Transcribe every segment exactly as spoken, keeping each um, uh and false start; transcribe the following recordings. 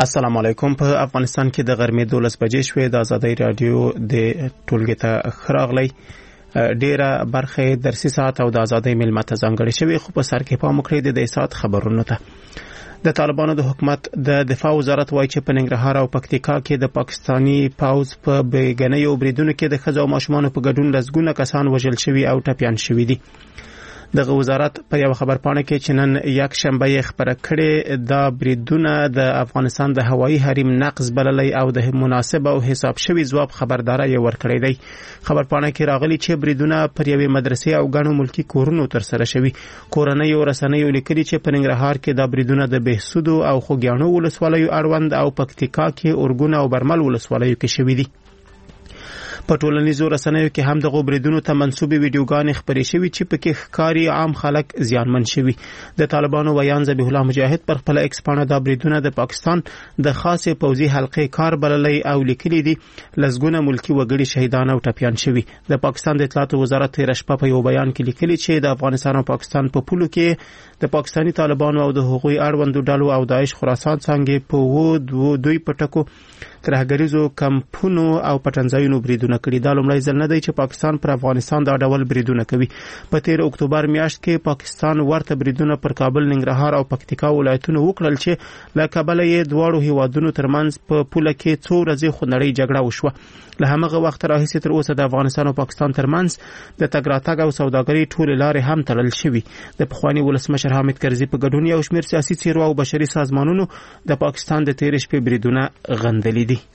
السلام علیکم. په افغانستان کې د غرمې دولس بجې شوې. د آزادۍ رادیو د ټولګي ته خراغلی ډیره برخه درسي ساعت او د آزادۍ ملمه ته ځانګړې شوې، خو په سر کې پام وکړئ د دې ساعت خبرونو ته. د طالبانو د حکومت د دفاع وزارت وایي چې په ننګرهار او پکتیکا کې د پاکستانی پاوز په بیګنیو بریدونو کې د ښځو او ماشومانو په ګډون لسګونه کسان وژل شوي او ټپیان شوي دي. دغه وزارت په یو خبرپاڼه کې چې نن یک شنبه یې خبره کړې دا بریدونه د افغانستان د هوایي حریم نقض بللی او د مناسب او حساب شوی ځواب خبرداري ورکړې دی. خبرپاڼه کې راغلي چې بریدونه پر یوې مدرسې او غنو ملکی کورونو تر سره شوي. کورنۍ او رسنۍ لیکلي چې په ننګرهار کې دا بریدونه د بهسودو او خوګیانو ولسوالیو اړوند او پکتیکا کې اورګون او برمل ولسوالیو کې شوي دي. په ټولنیزو رسنیو کې هم د غوبریدونو ته منسوبې ویډیوګانې خبرې شوي چې پکې ښکاري عام خلک زیانمن شوي. د طالبانو ویان ذبیح الله مجاهد پر خپل ایکس پاڼه دا بریدونه د پاکستان د خاصه پوځي حلقې کار بللی او لیکلي دي لسګونه ملکی وګړي شهیدان او ټپیان شوي. د پاکستان د اطلاعات وزارت تیر شپه په یو بیان کې لیکلي چې د افغانستان او پاکستان په پولو کې د پاکستانی طالبانو او د حقوقي اړوندو ډلو او داعش خراسان څنګه په وو دوی پټکو ترهګریزو کمپونو او پټنځایونو بریدونه کړي. دا لومړی ځل نه دی چې پاکستان پر افغانستان دا ډول بریدونه کوي. په تیر اکتوبر میاشت کې پاکستان ورته بریدونه پر کابل، ننګرهار او پکتیکا ولایتونو وکړل چې له کابل یې دواړو هیوادونو ترمنځ په پوله کې څو ورځې خونړۍ جګړه وشوه. له همغه وخت راهیسې تر اوسه د افغانستان او پاکستان ترمنځ د تګ راتګ او سوداګرۍ ټولې لارې هم تړل شوي. د پخوانی ولسمشر حامد کرزي په ګډون یو شمېر سیاسي څیرو او بشري سازمانونو د پاکستان د تیر شپې بریدونه غندلي دي.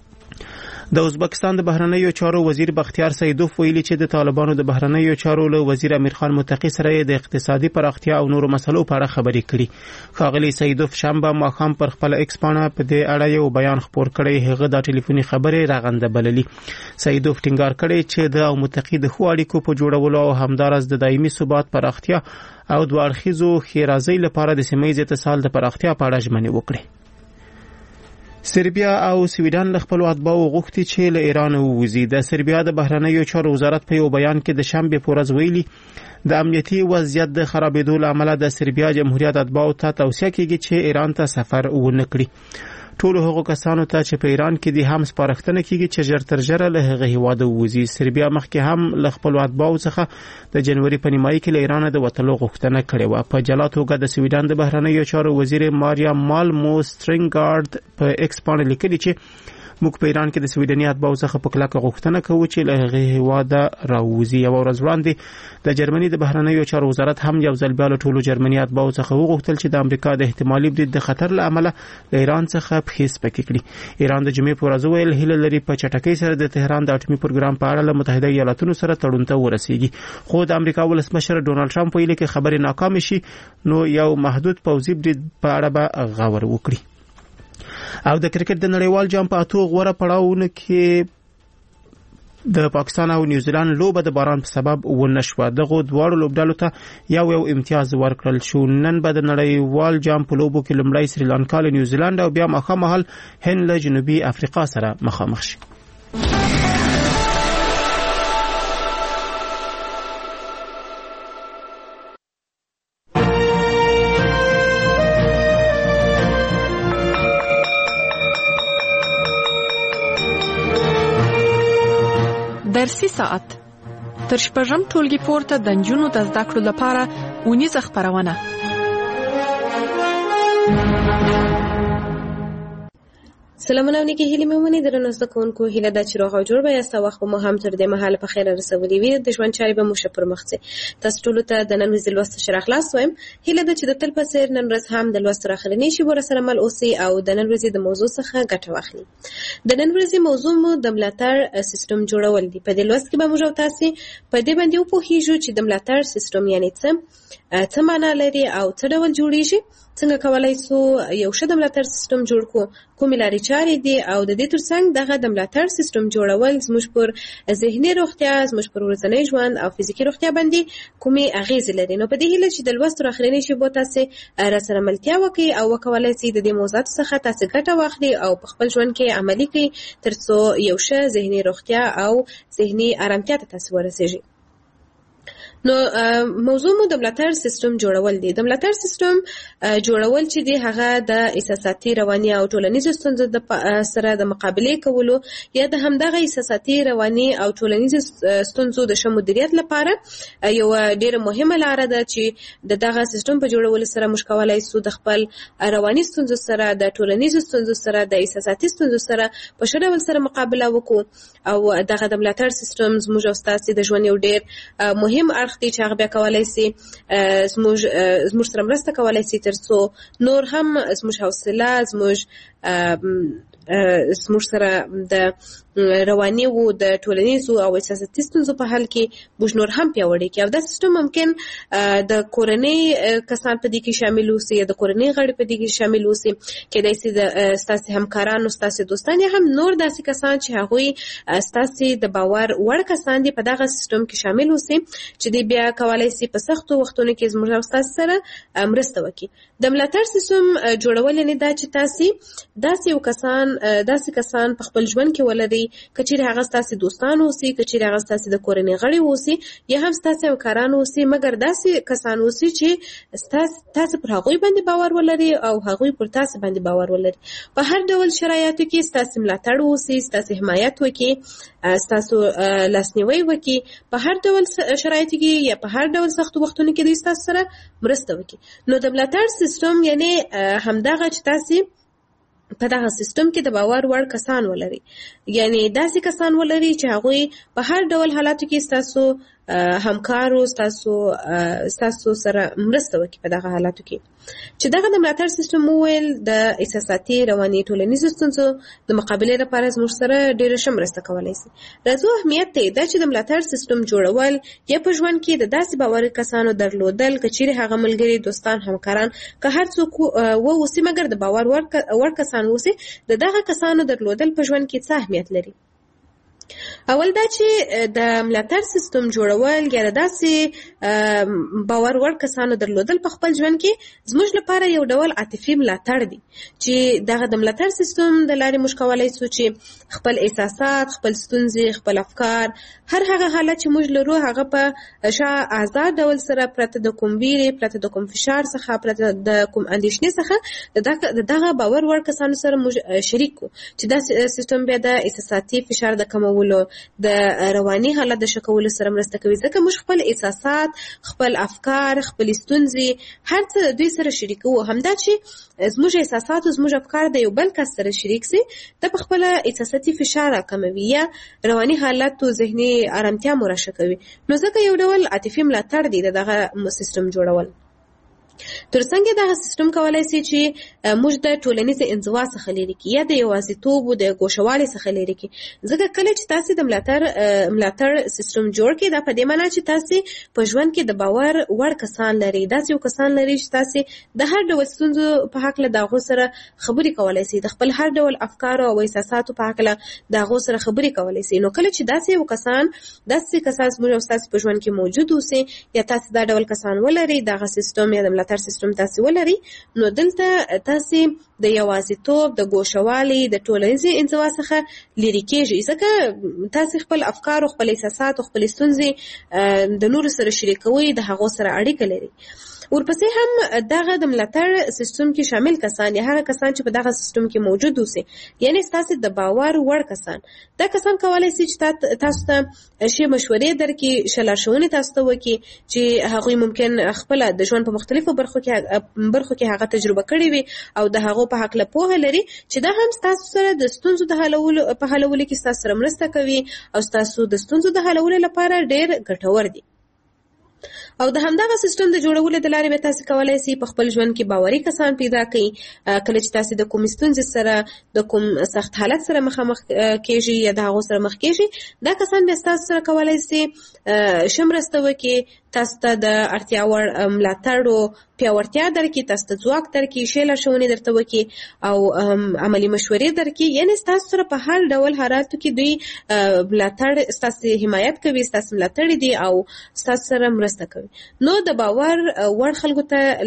د ازبکستان د بهرنیو چارو وزیر بختیار سیدوف ویلي چې د طالبانو د بهرنیو چارو له وزیر امیر خان متقی سره د اقتصادي پراختیا او نورو مسلو په اړه خبرې کړي. ښاغلي سیدوف شنبه ماښام پر خپل ایکس پاڼه په دې اړه یو بیان خپور کړی. هغه د ټلیفوني خبرې راغنده بللي. سیدوف ټینګار کړی چې د او متقی د خو اړیکو په جوړولو او همدارس د دایمي ثبات پراختیا او دوه اړخیزو ښېرازۍ لپاره د سیمه ییز اتصال د پراختیا په اړه ژمنې وکړي. سربیا او سویډن له خپل اتباعو غوښتي چې له ایران ووځي. د سربیا د بهرنیو چارو وزارت په یو بیان کې د شنبې په ورځ ویلي د امنیتي وضعیت د خرابېدو له امله د سربیا جمهوریت اتباعو ته توصیه کیږي چې ایران ته سفر ونه کړي. ټول هغو کسانو ته چې په ایران کې دي هم سپارښتنه کیږي چې ژر تر ژره له هغه هیواده ووځي. سربیا مخکې هم له خپل اتباعو څخه د جنوري په نیمایي کې له ایران د وتلو غوښتنه کړې وه. په جلا توګه د سویډن د بهرنیو چارو وزیر ماریا مالمو سترینګارد په ایکس باندې لیکلي چې موږ په ایران کې د سویډني اتباعو څخه په کلکه غوښتنه کوو چې له هغه هیواده راوځي. یوه ورځ وړاندې د جرمني د بهرنیو چارو وزارت هم یو ځل بیا له ټولو جرمني اتباعو څخه وغوښتل چې د امریکا د احتمالي برید د خطر له امله له ایران څخه پښې سپکې کړي. ایران د جمعې په ورځ ویل هیله لري په چټکۍ سره د تهران د اټومي پروګرام په اړه له متحده ایالاتونو سره تړون ته ورسیږي. خو د امریکا ولسمشر ډونالد ټرمپ ویلي چې خبرې ناکام شي نو یو محدود پوځي برید په اړه به غور وکړي. او د کرکټ د نړیوال جام په اتو غوړه پړاوونه کې د پاکستان او نیوزیلند لوبه د باران په سبب ونه شوه. دغه دواړو لوبډلو ته یو یو امتیاز ورکړل شو. نن به د نړیوال جام په لوبو کې لومړی سریلانکا له نیوزیلند او بیا ماښام مهال هند له جنوبي افریقا سره مخامخ شي. درسي ساعت تر شپږم ټولګي پورته د نجونو د زده کړو لپاره اونیزه خپرونه. سلامونه ونی کې هیله مې ومني درنو زده کوونکو هیله دا چې روغ او جوړ به یاست. وخت مو هم تر دې مهاله په خیر رسولي وي. د ژوند چارې به مو ښه پر مخ ځي. تاسو ټول ته د نن ورځې لوست شر اخلاص وایم. هیله ده چې د تل په څیر نن ورځ هم د لوست راخرنی شي ور سره مل اوسي او د نن ورځې د موضوع څخه ګټه واخلي. د نن ورځې موضوع مو د ملاتړ سیستم جوړول دي. په دې لوست کې به موږ تاسو په دې باندې وپوهیږو چې د ملاتړ سیستم یعنی څه څه معنی لري او څه ډول جوړیږي. څنګه کولای شو یو ښه د ملاتړ سیستم جوړ کړو، کومې لارې چارې دي او د دې ترڅنګ دغه د ملاتړ سیستم جوړول زموږ پر ذهني روغتیا، زموږ پر ورځنی ژوند او فزیکي روغتیا باندې کومې اغیزې لري. نو په دې هیله چې د لوست راخرنی شی بو تاسو راسره ملتیا وکړي او وکولای شئ د دې موضوعات څخه تاسو ګټه واخلي او په خپل ژوند کې عملي کړئ ترڅو یو ښه ذهني روغتیا او ذهني آرامتیا ته تاسو ورسیږئ. نو موضوع مو د ملاتړ سیستم جوړول دي. د ملاتړ سیستم جوړول چې دی هغه د احساساتي رواني او ټولنیزو ستونزو د سره د مقابله کولو یا د همدغه احساساتي رواني او ټولنیزو ستونزو د ښه مدیریت لپاره یو ډیره مهمه لار ده چې د دغه سیستم په جوړولو سره موږ کولای شو د خپل رواني ستونزو سره د ټولنیزو ستونزو سره د احساساتي ستونزو سره په ښه ډول سره مقابله وکړو او دغه د ملاتړ سیستم زموږ او ستاسو د ژوند یو ډیر مهم اړخ دی چې هغه بیا کولای شي زموږ زموږ سره مرسته کولای شي ترڅو نور هم زموږ حوصله زموږ زموږ سره د رواني او د ټولنیزو او احساساتي ستونزو په حل کې موږ نور هم پیاوړي کړو. دا سیستم ممکن د کورنۍ کسان په دې کې شامل وي یا د کورنۍ غړي په دې کې شامل وي، کېدای شي د ستاسو همکارانو ستاسو دوستان یا هم نور داسې کسان چې هغوی ستاسو د باور وړ کسان دي په دغه سیستم کې شامل وي چې دوی بیا کولای شي په سختو وختونو کې زموږ او ستاسو سره مرسته وکړي. د ملاتړ سیستم جوړول نه دا چې تاسو داسې یو کسان داسې کسان په خپل ژوند کې ولري کچېرې هغه ستاسو دوستان اوسي، کچېرې هغه ستاسو د کورنۍ غړي اوسي یا هم ستاسو همکاران اوسي، مګر داسې کسان اوسي چې ستاسو تاسو پر هغوی باندې باور ولري او هغوی پر تاسو باندې باور ولري. په هر ډول شرایطو کې ستاسو ملاتړ اوسي، ستاسو حمایت وکړي، ستاسو لاسنیوي وکړي، په هر ډول شرایطو کې یا په هر ډول سختو وختونو کې دوی ستاسو سره مرسته وکړي. نو د ملاتړ سیستم یعنی همدغه چې تاسو په دغه سیستم کې د باور وړ کسان ولري، یعنی داسې کسان ولري چې هغوی په هر ډول حالاتو کې ستاسو همکارو ستاسو ستاسو سره مرسته وکړي په دغه حالاتو کې. چې دغه د ملاتړ سیستم وویل د احساساتي رواني ټولنیزو ستونزو د مقابلې لپاره زموږ سره ډېره ښه مرسته کولی شي. راځو اهمیت ته دا چې د ملاتړ سیستم جوړول یا په ژوند کې د داسې باوري کسانو درلودل که چیرې هغه ملګري دوستان همکاران که هر څوک واوسي مګر د باور وړ کسان اوسي، د دغه کسانو درلودل په ژوند کې څه اهمیت لري. اول دا چې د ملاتړ سیستم جوړول یا داسې باور وړ کسانو درلودل په خپل ژوند کې زموږ لپاره یو ډول عاطفي ملاتړ دی چې دغه د ملاتړ سیستم د لارې موږ کولی شو چې خپل احساسات، خپل ستونزې، خپل افکار، هر هغه حالت چې موږ لرو هغه په ښه آزاد ډول سره پرته د کوم ویرې، پرته د کوم فشار څخه، پرته د کوم اندېښنې څخه د دغه باور وړ کسانو سره موږ شریک کړو چې دا سیستم بیا د احساساتي فشار د کمولو، د رواني حالت د ښه کولو سره مرسته کوي، ځکه موږ خپل احساسات، خپل افکار، خپل ستونزې هر څه دوی سره شریکو. همدا چې زموږ احساسات او زموږ افکار د یو بل کس سره شریک سي د په خپل احساساتي فشار راکموي یا رواني حالت او ذهني آرامتیا مو راښه کوي. نو ځکه یو ډول عاطفي ملاتړ دی دغه سیستم جوړول. ترڅنګ دغه سیستم کولای شي چې موږ د ټولنیز انزوا څخه لرې کړي یا د یوازیتوب او د ګوښوالي څخه لرې کړي. ځکه کله چې تاسو د ملاتړ ملاتړ سیستم جوړ کړئ دا په دې معنی چې تاسو په ژوند کې د باور وړ کسان لري، داسې یو کسان لري چې تاسو د هر ډول ستونزو په حق له دغه سره خبرې کولای شي، د خپل هر ډول افکار او احساساتو په حق له دغه سره خبرې کولای شي. نو کله چې داسې یو کسان داسې کسان موږ تاسو په ژوند کې موجود اوسي یا تاسو دا ډول کسان ولري، دغه سیستم یا د ملاتړ سیستم تاسو ولري، نو دلته تاسو د یوازیتوب، د ګوښوالي، د ټولنیزې انزوا څخه لرې کېږئ، ځکه تاسو خپل افکار او خپل احساسات او خپل ستونزې د نورو سره شریکوئ، د هغو سره اړیکه لري. ورپسې هم دغه د ملاتړ سیستم کې شامل کسان یا هغه کسان چې په دغه سیستم کې موجود اوسي، یعنی تاسو د باور وړ کسان، دا کسان کولای شي چې تاسو ته ښې مشورې درکړي، ښه لارښوونې تاسو ته وکړي چې هغوی ممکن خپل د ژوند په مختلفو برخو کې برخو کې هغه تجربه کړې وي او د هغو په حق له پوهه لري چې دا هم تاسو سره د ستونزو د حلولو په حلولو کې تاسو سره مرسته کوي او تاسو د ستونزو د حلولو لپاره ډېر ګټور دي. او د همدغه سیستم د جوړولو د لارې به تاسو کولای شئ په خپل ژوند کې باوري کسان پیدا کړئ. کله چې تاسو د کوم ستونزې سره د کوم سخت حالت سره مخامخ کېږئ یا د هغو سره مخ کېږئ، دا کسان به تاسو سره کولای شي ښه مرسته وکړي، تاسو ته د اړتیا وړ ملاتړ او پیاوړتیا درکړي، تاسو ته ځواک درکړي، ښې لارښوونې درته وکړي او عملي مشورې درکړي. یعنې ستاسو سره په هر ډول حالاتو کې دوی ملاتړ، ستاسو حمایت کوي، ستاسو ملاتړ دي او ستاسو سره مرسته کوي. نو د باور وړ خلکو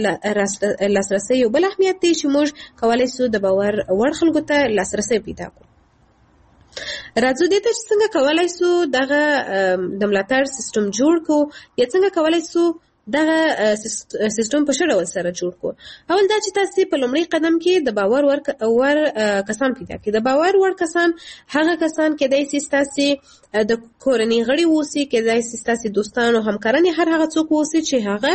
ته لاسرسی یو بل اهمیت دی چې موږ کولی شو د باور وړ خلکو ته لاسرسی پیدا کړو. راځو دې ته چې څنګه کولای سو دغه د ملاتړ سیستم جوړ کو یا څنګه کولای سو دغه سیستم په شړول سره جوړ کو. اول دا چې تاسو په لومړي قدم کې د باور ور ور کسان پیدا کړئ. د باور ور کسان هغه کسان کې د سیستاسي د کورنۍ غړي ووسی، کې د سیستاسي دوستان او همکاران هر هغه څوک ووسی چې هغه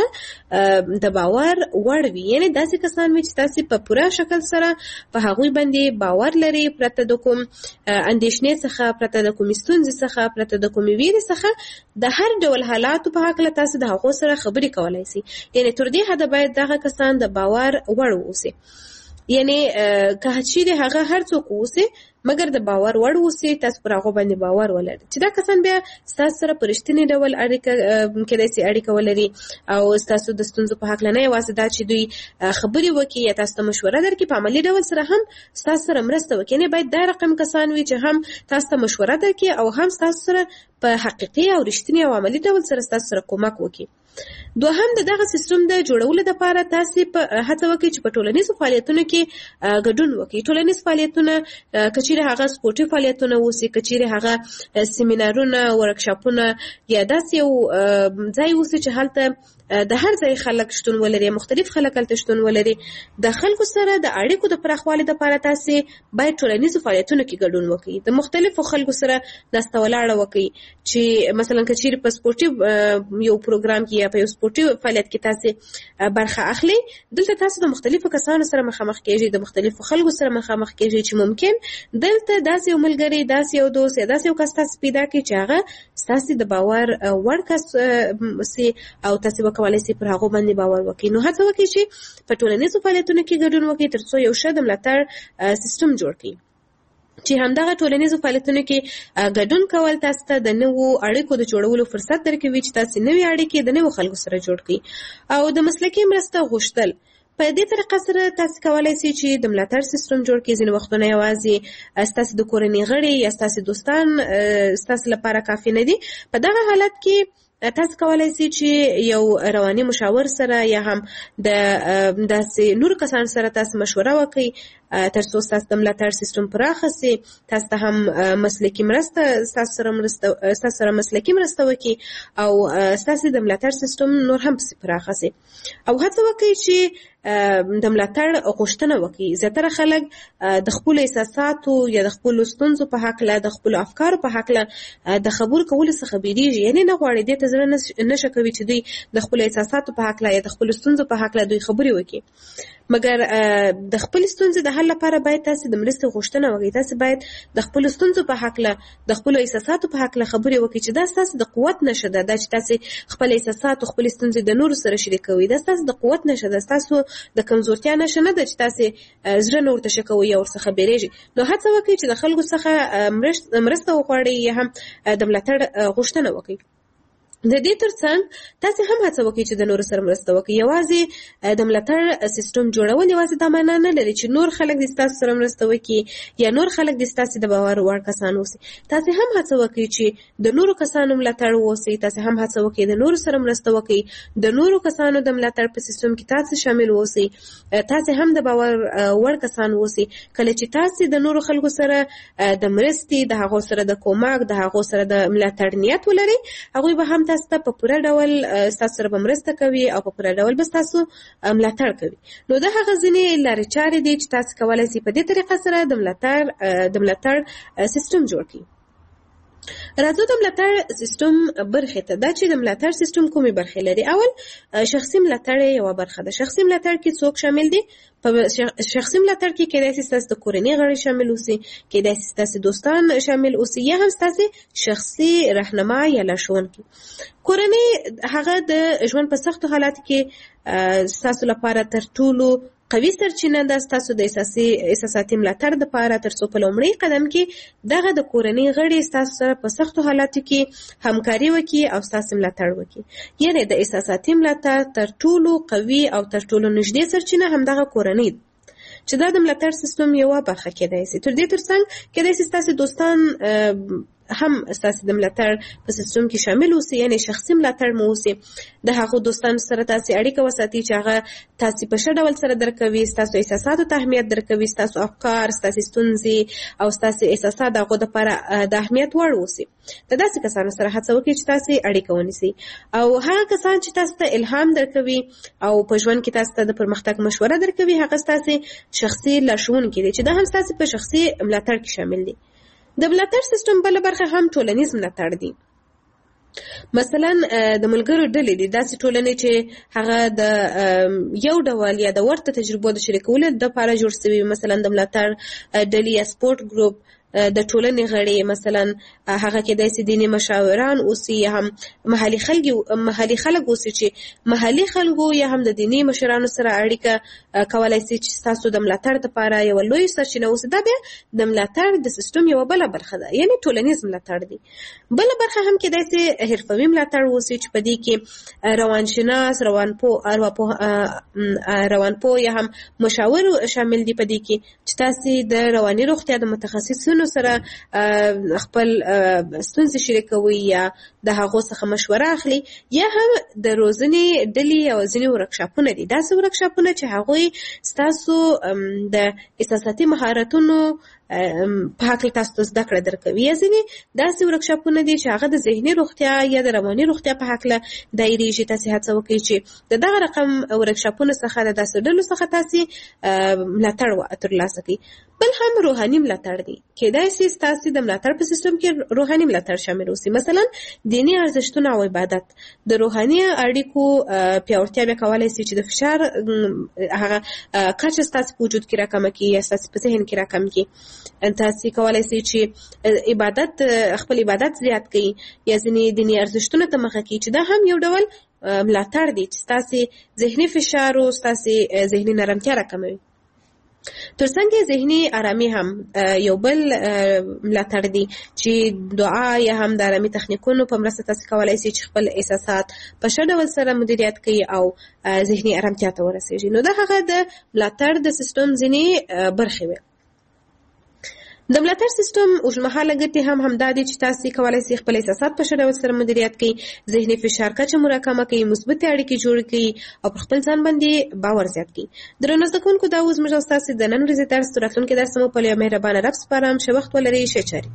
د باور وړ وي، یعنی داسې کسان وي چې تاسو په پوره شکل سره په هغه باندې باور لري، پرته د کوم اندیشنې څخه، پرته د کوم ستونزې څخه، پرته د کوم ویرې څخه د هر ډول حالاتو په حق له تاسو د هغه سره خبرې کولای شي. یعنی تر دې حد باید دغه کسان د باور وړ اوسي، یعنی که چې هغه هر څوک اوسي مګر د باور وړ اوسي، تاسو پر هغه باندې باور ولرئ چې دا کسان بیا تاسو سره پرشتنی ډول اړیکه کېدای شي اړیکه ولري او تاسو د ستونزو په حق نه یوازې دا چې دوی خبرې وکړي یا تاسو ته مشوره درکړي، په عملی ډول سره هم تاسو سره مرسته وکړي. یعنی باید دا رقم کسان وي چې هم تاسو ته مشوره درکړي او هم تاسو سره په حقيقي او رښتینی او عملی ډول سره تاسو سره کومک وکړي. دوهم د دغه سیستم د جوړولو لپاره تاسو په هڅه وکړئ چې په ټولنیزو فعالیتونو کې ګډون وکړئ. ټولنیز فعالیتونه کچېره هغه سپورتي فعالیتونه وسی، کچېره هغه سیمینارونه، ورکشاپونه یا داسې یو ځای وسی چې هلته د هر ځای خلک شتون ولري، مختلف خلک هلته شتون ولري. د خلکو سره د اړیکو د پراخوالي لپاره تاسو باید ټولنیزو فعالیتونو کې ګډون وکړئ، د مختلفو خلکو سره ناسته ولاړه وکړئ. چې مثلا کچېره په سپورتي یو پروګرام کې یا په یو سپورتي فعالیت کې تاسو برخه اخلي، دلته تاسو د مختلفو کسانو سره مخامخ کېږئ، د مختلفو خلکو سره مخامخ کېږئ چې ممکن دلته داسې یو ملګری، داسې یو دوست یا داسې یو کس تاسو پیدا کړئ چې هغه تاسو د باور وړ کس سي او تاسو وکولای شئ پر هغه باندې باور وکړئ. نو هڅه وکړئ چې په ټولنیزو فعالیتونو کې ګډون وکړئ ترڅو یو ښه د ملاتړ سیستم جوړ کړئ. چې همدغه ټولنیزو فعالیتونو کې ګډون کول تاسو ته د نوو اړیکو د جوړولو فرصت درکوي چې تاسو نوې اړیکې د نوو خلکو سره جوړ کړئ. او د مسلکي مرسته غوښتل په دې طریقه سره تاسو کولای شئ چې د ملاتړ سیستم جوړ کړئ. ځینې وختونه یوازې ستاسو د کورنۍ غړي یا ستاسو دوستان ستاسو لپاره کافي نه دي. په دغه حالت کې تاسو کولای شئ چې یو رواني مشاور سره یا هم د داسې نور کسان سره تاسو مشوره وکړئ ترڅو تاسو د ملاتړ سیستم پراخ شي. تاسو ته هم مسلکي مرسته تاسو سره مرسته تاسو سره مسلکي مرسته وکړي او تاسو د ملاتړ سیستم نور هم پراخ شي. او هڅه وکړئ چې د ملاتړ غوښتنه وکړي. زیاتره خلک د خپل احساساتو یا د خپل ستونزو په حق له د خپل افکارو په حق له د خبرو کولو څخه بیریږي، یعنی نه غواړي دې ته زړه نشه کوي چې دوی د خپل احساساتو په حق له یا د خپل ستونزو په حق له دوی خبرې وکړي. مګر د خپل ستونزې د حل لپاره باید تاسو د مرستې غوښتنه وکړئ. تاسو باید د خپل ستونزو په حق له د خپل احساساتو په حق له خبرې وکړئ چې دا تاسو د قوت نشه ده، دا چې تاسو خپل احساسات او خپل ستونزې د نورو سره شریکوي، دا تاسو د قوت نشه ده، تاسو د کمزورتیا نشه نه ده چې تاسو زړه نور ته شکوي او څخه بیریږي. نو هڅه وکړئ چې د خلکو څخه مرسته وغواړئ یا هم د ملاتړ غوښتنه وکړئ. د دې ترڅنګ تاسو هم هڅه وکړئ چې د نورو سره مرسته وکړئ. یوازې د ملاتړ سیستم جوړول یوازې دا معنا نه لري چې نور خلک د تاسو سره مرسته وکړي یا نور خلک د تاسو د باور وړ کسان اوسي. تاسو هم هڅه وکړئ چې د نورو کسانو ملاتړ ووسئ. تاسو هم هڅه وکړئ د نورو سره مرسته وکړئ، د نورو کسانو د ملاتړ په سیستم کې تاسو شامل اوسئ. تاسو هم د باور وړ کسان اوسئ. کله چې تاسو د نورو خلکو سره د مرستې، د هغو سره د کومک، د هغو سره د ملاتړ نیت ولرئ، هغوی به هم تاسو ته په پوره ډول تاسو سره به مرسته کوي او په پوره ډول به تاسو ملاتړ کوي. نو دا هغه ځینې لارې چارې دي چې تاسو کولای شئ په دې طریقه سره د ملاتړ د ملاتړ سیستم جوړ کړئ. راځو د ملاتړ سیستم برخې ته. دا چې د ملاتړ سیستم کومې برخې لري؟ اول شخصي ملاتړ یو برخه ده. شخصي ملاتړ کې څوک شامل دي؟ په شخصي ملاتړ کې کېدای شي تاسو د کورنۍ غړي شامل اوسئ، کېدای شي تاسو دوستان شامل اوسئ یا هم تاسو شخصي راهنما یا لارښوونکي. کورنۍ هغه د ژوند په سختو حالاتو کې تاسو لپاره تر ټولو قوي سرچینه ده ستاسو د احساسي احساساتي ملاتړ لپاره، ترڅو په لومړي قدم کې دغه د کورنۍ غړي ستاسو سره په سختو حالاتو کې همکاري وکړي او ستاسو ملاتړ وکړي. یعنی د احساساتي ملاتړ تر ټولو قوي او تر ټولو نږدې سرچینه همدغه کورنۍ ده چې دا د ملاتړ سیستم یوه برخه کېدای شي. تر دې ترڅنګ کېدای شي ستاسو دوستان هم ستاسو د ملاتړ په سیستم کې شامل اوسي، یعنی شخصي ملاتړ مو اوسي. د هغو دوستانو سره تاسو اړیکه وساتئ چې هغه تاسو په ښه ډول سره درکوي، ستاسو احساساتو ته اهمیت درکوي، ستاسو افکار، ستاسو ستونزې او ستاسو احساسات دغه لپاره د اهمیت وړ اوسي. د داسې کسانو سره هڅه وکړئ چې تاسو اړیکه ونیسئ، او هغه کسان چې تاسو ته الهام درکوي او په ژوند کې تاسو ته د پرمختګ مشوره درکوي، هغه تاسو شخصي لارښوونکي دي چې دا هم تاسو په شخصي ملاتړ کې شامل دي. د ملاتړ سیستم بل برخه هم ټولنیز ملاتړ دی. مثلا د ملګرو ډلې دي، داسې ټولنې چې هغه د یو ډول یا د ورته تجربو د شریکولو لپاره جوړ شوي، مثلا د ملاتړ ډلې یا سپورت ګروپ د ټولنې غړي، مثلا هغه کېدای شي دیني مشاوران اوسي یا هم محلي خلک محلي خلک اوسي چې محلي خلکو یا هم د دیني مشرانو سره اړیکه کولای شي چې تاسو د ملاتړ لپاره یو لوی سرچینه اوسي. دا بیا د ملاتړ د سیستم یو بل برخه ده، یعنی ټولنیز ملاتړ دی. بل برخه هم کېدای شي حرفوي ملاتړ اوسي چې په دې کې روانشناس، روانپوه روانپوه یا هم مشاور شامل دي په دې کې چې تاسو د رواني روغتیا د متخصصینو سره خپل ستونزې شریکوي یا د هغو څخه مشوره اخلي، یا هم د روزنې ډلې او ځینې ورکشاپونه دي. داسې ورکشاپونه چې هغوی ستاسو د احساساتي مهارتونو په هکله تاسو ته زده کړه درکوي، یا ځینې داسې ورکشاپونه دي چې هغه د ذهني روغتیا یا د رواني روغتیا په هکله دایریږي. تاسو هڅه وکړئ چې د دغه رقم ورکشاپونو څخه د داسې ډلو څخه تاسو ملاتړ ترلاسه کړئ. بل هم روحاني ملاتړ دی. کېدای شي ستاسو د ملاتړ په سیستم کې روحاني ملاتړ شامل اوسي، مثلا دینی ارزښتونه او عبادت. د روحاني اړیکو پیاوړتیا به کولای شي چې د فشار هغه کچه ستاسو په وجود کې راکمه کړي یا ستاسو په ذهن کې راکمه کړي. تاسو کولای شئ چې عبادت خپل عبادت زیات کړئ یا ځینې دیني ارزښتونه ته مخه کړئ، چې دا هم یو ډول ملاتړ دی چې تاسو ذهني فشار او تاسو ذهني نرمتیا راکموي. ترڅنګ ذهني آرامي هم یو بل ملاتړ دی چې دعا یا هم د آرامي تخنیکونو په مرسته تاسو کولای شئ چې خپل احساسات په ښه ډول سره مدیریت کړئ او ذهني آرامتیا ته ورسیږئ. نو دا هغه د ملاتړ د سیستم ځینې برخې وي. د ملاتړ سیستم اوږدمهاله ګټې هم همدا دي چې تاسو کولای شئ خپل احساسات په ښه ډول سره مدیریت کړئ، ذهني فشار کچه مو راکمه کړئ، مثبتې اړیکې جوړې کړئ او پر خپل ځان باندې باور زیات کړئ. درنو زده کوونکو، دا اوس موږ ستاسو د نن ورځې درس تر راتلونکي درس مو په یو مهربانه رب سپارم. ښه وخت ولرئ. ښه چارې.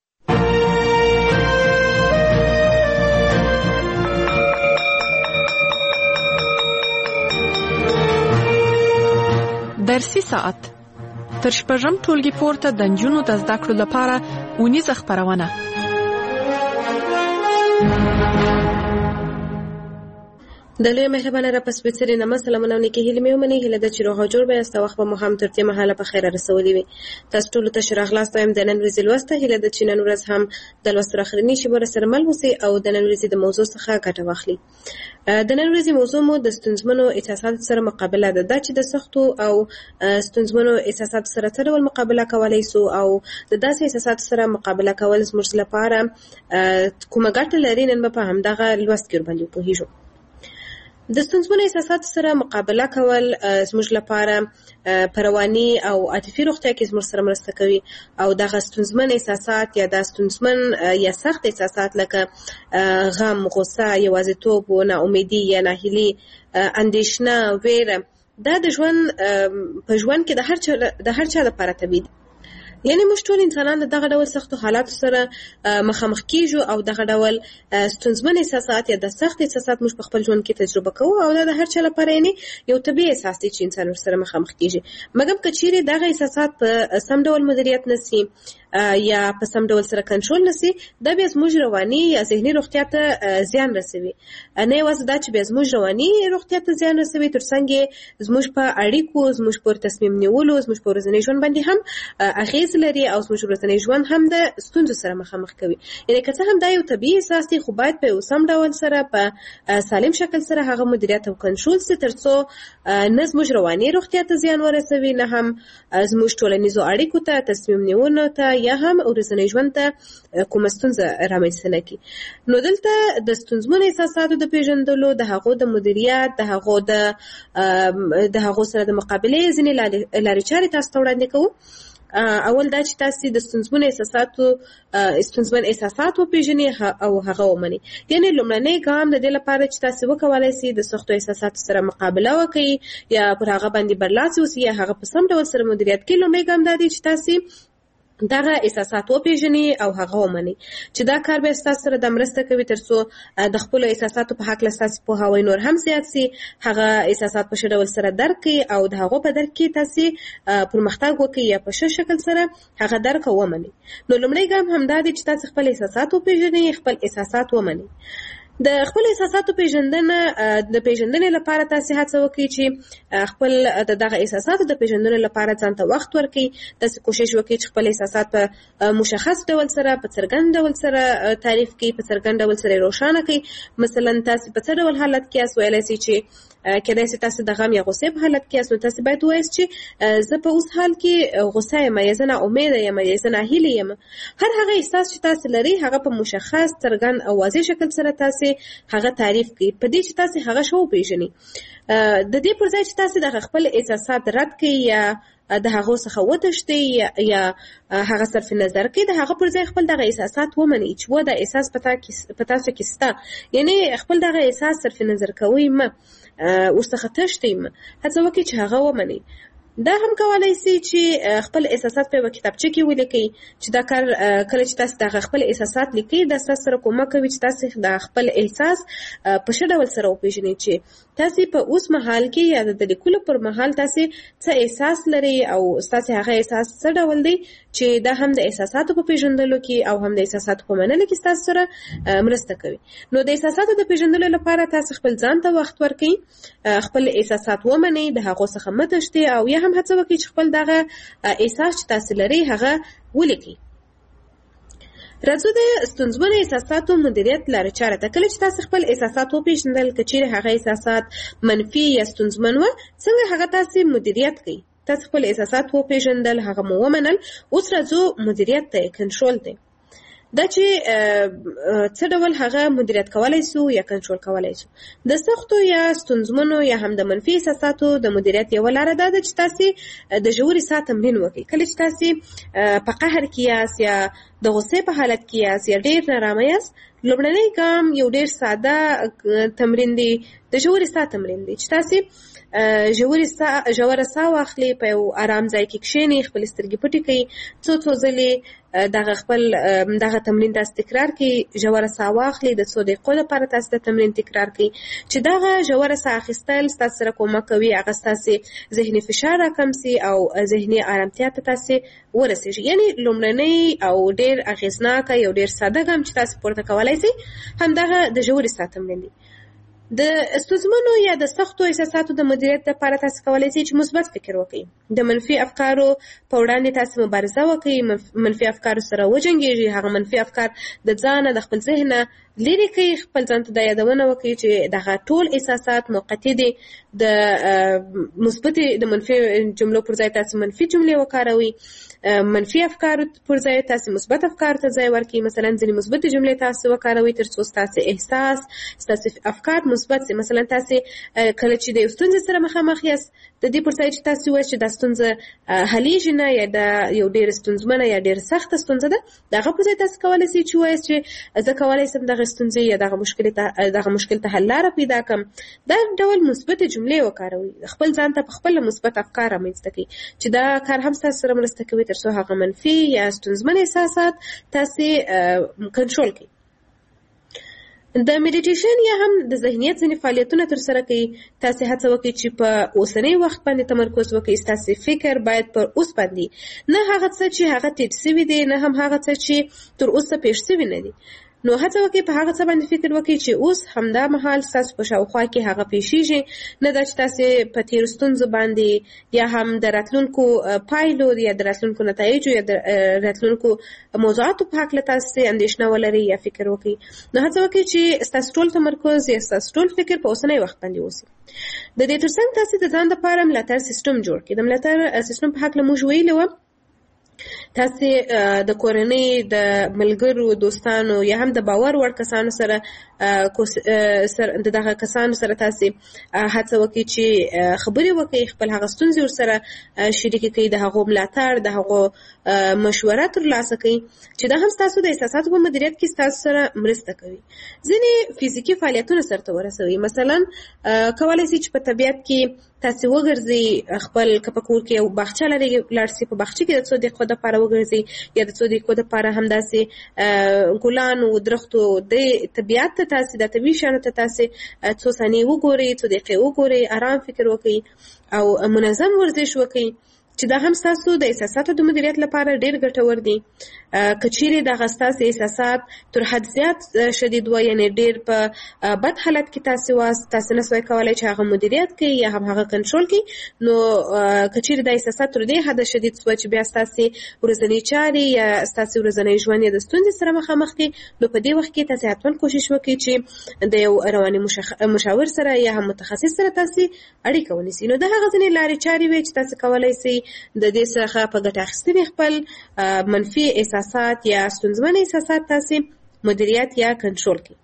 درسي ساعت تر شپږم ټولګي پورته د نجونو د زده کړو لپاره اونیزه خپرونه. د لوی مهربانه را پس بسری نامه سلامونه او نیکی هیله مې ومني. هیله ده چې روغ جوړ به یاست او وخت به مو هم تر دې مهاله په خیره رسولي وي. تاسو ټولو ته ښه راغلاست وایم د نن ورځې لوسته. هیله ده چې نن ورځ هم د لوستو اخرنۍ شېبو راسره مل اوسئ او د نن ورځې د موضوع څخه ګټه واخلئ. د نن ورځې موضوع مو د ستونزمنو احساساتو سره مقابله ده. دا چې د سختو او ستونزمنو احساساتو سره څه ډول مقابله کولی سو او د داسې احساساتو سره مقابله کول زموږ لپاره کومه ګټه لري، نن به په همدغه لوست کې ورباندې وپوهیږو. د ستونزمنو احساساتو سره مقابله کول زموږ لپاره په رواني او عاطفي روغتیا کې زموږ سره مرسته کوي او دغه ستونزمن احساسات یا د ستونزمن یا سخت احساسات لکه غم، غوسه، یوازیتوب، ناامیدي یا ناهیلي، اندېښنه، ویره، دا د ژوند په ژوند کې د هر چا د هر چا لپاره طبیعي دي. یعنی موږ ټول انسانان دغه ډول سختو حالاتو سره مخامخ کیږو او دغه ډول ستونزمن احساسات یا د سخت احساسات موږ په خپل ژوند کې تجربه کوو او دا د هر چا لپاره یعنی یو طبیعي احساس دی چې انسان ورسره مخامخ کیږي. مګر که چیرې دغه احساسات په سم ډول مدیریت نشي یا په سم ډول سره کنټرول نشي، دا بیا زموږ رواني یا ذهني روغتیا ته زیان رسوي. نه یوازې دا چې بیا زموږ رواني روغتیا ته زیان رسوي، ترڅنګ زموږ په اړیکو، زموږ په تصمیم نیولو، زموږ په ورځني ژوند باندې هم اغیز لري او زموږ ورځنی ژوند هم د ستونزو سره مخامخ کوي. یعنی که څه هم دا یو طبیعي احساس دی، خو باید په یو سم ډول سره په سالم شکل سره هغه مدیریت او کنټرول سي، ترڅو نه زموږ رواني روغتیا ته زیان ورسوي، نه هم زموږ ټولنیزو اړیکو ته، تصمیم نیونو ته یا هم ورځنی ژوند ته کومه ستونزه رامنځته نه کړي. نو دلته د ستونزمنو احساساتو د پیژندلو، د هغو د مدیریت، د هغو د د هغو سره د مقابلې ځینې لارې چارې تاسو ته وړاندې کوو. اول دا چې تاسو د ستونزمن احساساتو ستونزمن احساسات وپېژنئ او هغه ومنئ. یعنی لومړنی ګام د دې لپاره چې تاسو وکولای شئ د سختو احساساتو سره مقابله وکړئ یا پر هغه باندې برلاسي اوسئ یا هغه په سم ډول سره مدیریت کړئ. لومړی ګام دا دی چې تاسو دغه احساسات وپېژنئ او هغه ومنئ چې دا کار به ستاسو سره د مرسته کوي ترڅو د خپل احساساتو په حق ستاسو پوهاوی نور هم زیات شي، هغه احساسات په ښه ډول سره درک کړئ او د هغو په درک کې تاسو پرمختګ وکړئ یا په ښه شکل سره هغه درک ومنئ. نو لومړی ګام همدا دی چې تاسو خپل احساسات وپېژنئ، خپل احساسات ومنئ. د خپل احساساتو پیژندنه د پیژندنې لپاره تاسو هڅه وکړئ چې خپل دغه احساساتو د پیژندنې لپاره ځان ته وخت ورکړئ. تاسو کوشش وکړئ چې خپل احساسات په مشخص ډول سره په څرګند ډول سره تعریف کړئ، په څرګند ډول سره روښانه کړئ. مثلا تاسو په څه ډول حالت کې یاست ویلی شئ چې کېدای شي تاسو د غم یا غوسې په حالت کې یاست، نو تاسو باید ووایاست چې زه په اوس حال کې غوسه یم یا زه ناامیده یم یا زه ناهیلې یم. هر هغه احساس چې تاسو لرئ هغه په مشخص څرګند او واضح شکل سره تاسو هغه تعریف کړئ په دې چې تاسو هغه شو وپېژنئ. د دې پر ځای چې تاسو د خپل احساسات رد کړئ یا د هغو څخه وتښتئ یا هغه صرف نظر کړئ، د هغه پر ځای خپل دغه احساسات ومنئ چې و دا احساس په تاسو کې شته. یعنی خپل دغه احساس صرف نظر کوئ مه، ورڅخه تښتئ مه، هڅه وکړئ چې هغه ومنئ. دا هم کولای شي چې خپل احساسات په یوه کتابچه کې ولیکئ چې دا کار کله چې تاسو د خپل احساسات لیکئ دا ستاسو سره کومک کوي چې تاسو د خپل احساس په ښه ډول سره وپېژنئ چې تاسو په اوس مهال کې یا د لیکلو پر مهال تاسو څه احساس لرئ او ستاسو هغه احساس څه ډول دی چې دا هم د احساساتو په پیژندلو کې او هم د احساساتو په منلو کې ستاسو سره مرسته کوي. نو د احساساتو د پیژندلو لپاره تاسو خپل ځان ته وخت ورکړئ، خپل احساسات ومنئ، د هغو څخه مه تښتئ او یا هم هڅه وکړئ چې خپل دغه احساس چې تاسو لرئ هغه ولیکئ. راځو د ستونزمنو احساساتو مدیریت لاره چاره ته. کله چې تاسو خپل احساسات وپېژندل، که چیرې هغه احساسات منفي یا ستونزمن وه، څنګه هغه تاسو مدیریت کړئ. تاسو خپل احساسات وپېژندل، هغه مو ومنل، اوس راځو مدیریت ته، کنټرول ته. دا چې څه ډول هغه مدیریت کولای شو یا کنټرول کولای شو. د سختو یا ستونزمنو یا هم د منفي احساساتو د مدیریت یوه لاره دا ده چې تاسو د ژورې ساه تمرین وکړئ. کله چې تاسو په قهر کې یاست یا د غوسې په حالت کې یاست یا ډېر نارامه یاست، لومړنی ګام یو ډېر ساده تمرین دی، د ژورې ساه تمرین دی چې تاسو ژورې ساه ژوره ساه واخلئ، په یو ارام ځای کې کښېنئ، خپلې سترګې پټې کړئ، څو څو ځلې دغه خپل دغه تمرین تاسو تکرار کړئ. ژوره ساه واخلئ، د څو دقیقو لپاره تاسو د تمرین تکرار کړئ چې دغه ژوره ساه اخیستل ستاسو سره کومک کوي هغه ستاسو ذهني فشار راکم سي او ذهني ارامتیا ته تاسو ورسېږي. یعنی لومړنی او ډېر اغېزناک یو ډېر ساده ګام چې تاسو پورته کولی شئ همدغه د ژورې ساه تمرین دی. د ستونزمنو یا د سختو احساساتو د مدیریت لپاره تاسو کولی شئ چې مثبت فکر وکړئ. د منفي افکارو په وړاندې تاسو مبارزه وکړئ، منفي افکارو سره وجنګېږئ، هغه منفي افکار د ځانه د خپل ذهنه لرې کړئ. خپل ځان ته دا یادونه وکړئ چې دغه ټول احساسات موقتي دي. د مثبتې د منفي جملو پر ځای تاسو منفي جملې وکاروئ. منفي افکارو پر ځای تاسو مثبت افکارو ته ځای ورکړئ. مثلا ځینې مثبتې جملې تاسو وکاروئ ترڅو ستاسو احساس ستاسو افکار مثبت سي. مثلا تاسو کله چې د یو ستونزې سره مخامخ یاست، د دې پر ځای چې تاسو وایئ چې دا ستونزه حلیږي نه یا دا یو ډېره ستونزمنه یا ډېره سخته ستونزه ده، د هغه پر ځای تاسو کولی شئ چې ووایاست چې زه کولی شم دغه ستونزې یا دغه مشکل ته دغه مشکل ته حل لاره پیدا کړم. دا ډول مثبتې جملې وکاروئ. خپل ځان ته په خپله مثبت افکار رامنځته کړئ چې دا کار هم ستاسو سره مرسته کوي ترڅو هغه منفي یا ستونزمن احساسات تاسو کنټرول کړئ. د میډیټیشن یا هم د ذهنیت ځینې فعالیتونه ترسره کوي. تاسو هڅه وکړئ چې په اوسنی وخت باندې تمرکز وکړئ. ستاسو فکر باید پر اوس باندې، نه هغه څه چې هغه تېر سوي دي، نه هم هغه څه چې تر اوسه پېښ سوي نه دي. نو هڅه وکړئ په هغه څه باندې فکر وکړئ چې اوس همدا مهال ستاسو په شاوخوا کې هغه پېښېږي، نه دا چې تاسو په تېرو ستونزو باندې یا هم د راتلونکو پایلو یا د راتلونکو نتایجو یا د راتلونکو موضوعاتو په هکله تاسو اندېښنه ولرئ یا فکر وکړئ. نو هڅه وکړئ چې ستاسو ټول تمرکز یا ستاسو ټول فکر په اوسنی وخت باندې اوسي. د دې ترڅنګ تاسو د ځان لپاره ملاتړ سیستم جوړ کړئ. د ملاتړ سیستم په هکله موږ ویلي وو تاسو د کورنۍ د ملګرو دوستانو یا هم د باور وړ کسانو سره سره دغه کسانو سره تاسو هڅه وکړئ چې خبرې وکړئ، خپل هغه ستونزې ورسره شریکې کړئ، د هغو ملاتړ د هغو مشوره ترلاسه کړئ چې دا هم تاسو د احساساتو په مدیریت کې تاسو سره مرسته کوي. ځینې فزیکي فعالیتونه سره ورسوي، مثلا کولای شي چې په طبیعت کې تاسو وګرځي، خپل کپکور کې یو باغچه لري، لارسي په باغچه کې د څو دقیقو لپاره وګرځي یا د څو دقیقو لپاره هم داسې ګلان او درختو د طبیعت ته تاسو د طبیعي شانو ته تاسو څو ثانیې وګورئ، څو دقیقې وګورئ، آرام فکر وکړئ او منظم ورزش وکړئ چې دا هم تاسو د احساساتو د مدیریت لپاره ډېر ګټور دي. کچېرې دغه ستاسو احساسات تر حد زیات شدید وي، یعنې ډېر په بد حالت کې تاسو واست، تاسو نه سوای کولی چې هغه مدیریت کړئ یا هم هغه کنټرول کړئ، نو کچېرې د احساسات تر دې حده شدید شوه چې بیا ستاسو ورځنۍ چارې یا ستاسو ورځنی ژوند یا د ستونزې سره مخامخ دي، نو په دې وخت کې تاسو حتما کوشش وکړئ چې د یو رواني مشاور سره یا هم متخصص سره تاسو اړیکه ونیسئ. نو د هغه ځینې لارې چارې وي چې تاسو کولی شئ د دې څخه په ګټه اخیستنې خپل منفي احساسات یا ستونزمن احساسات تاسو مدیریت یا کنټرول کړئ.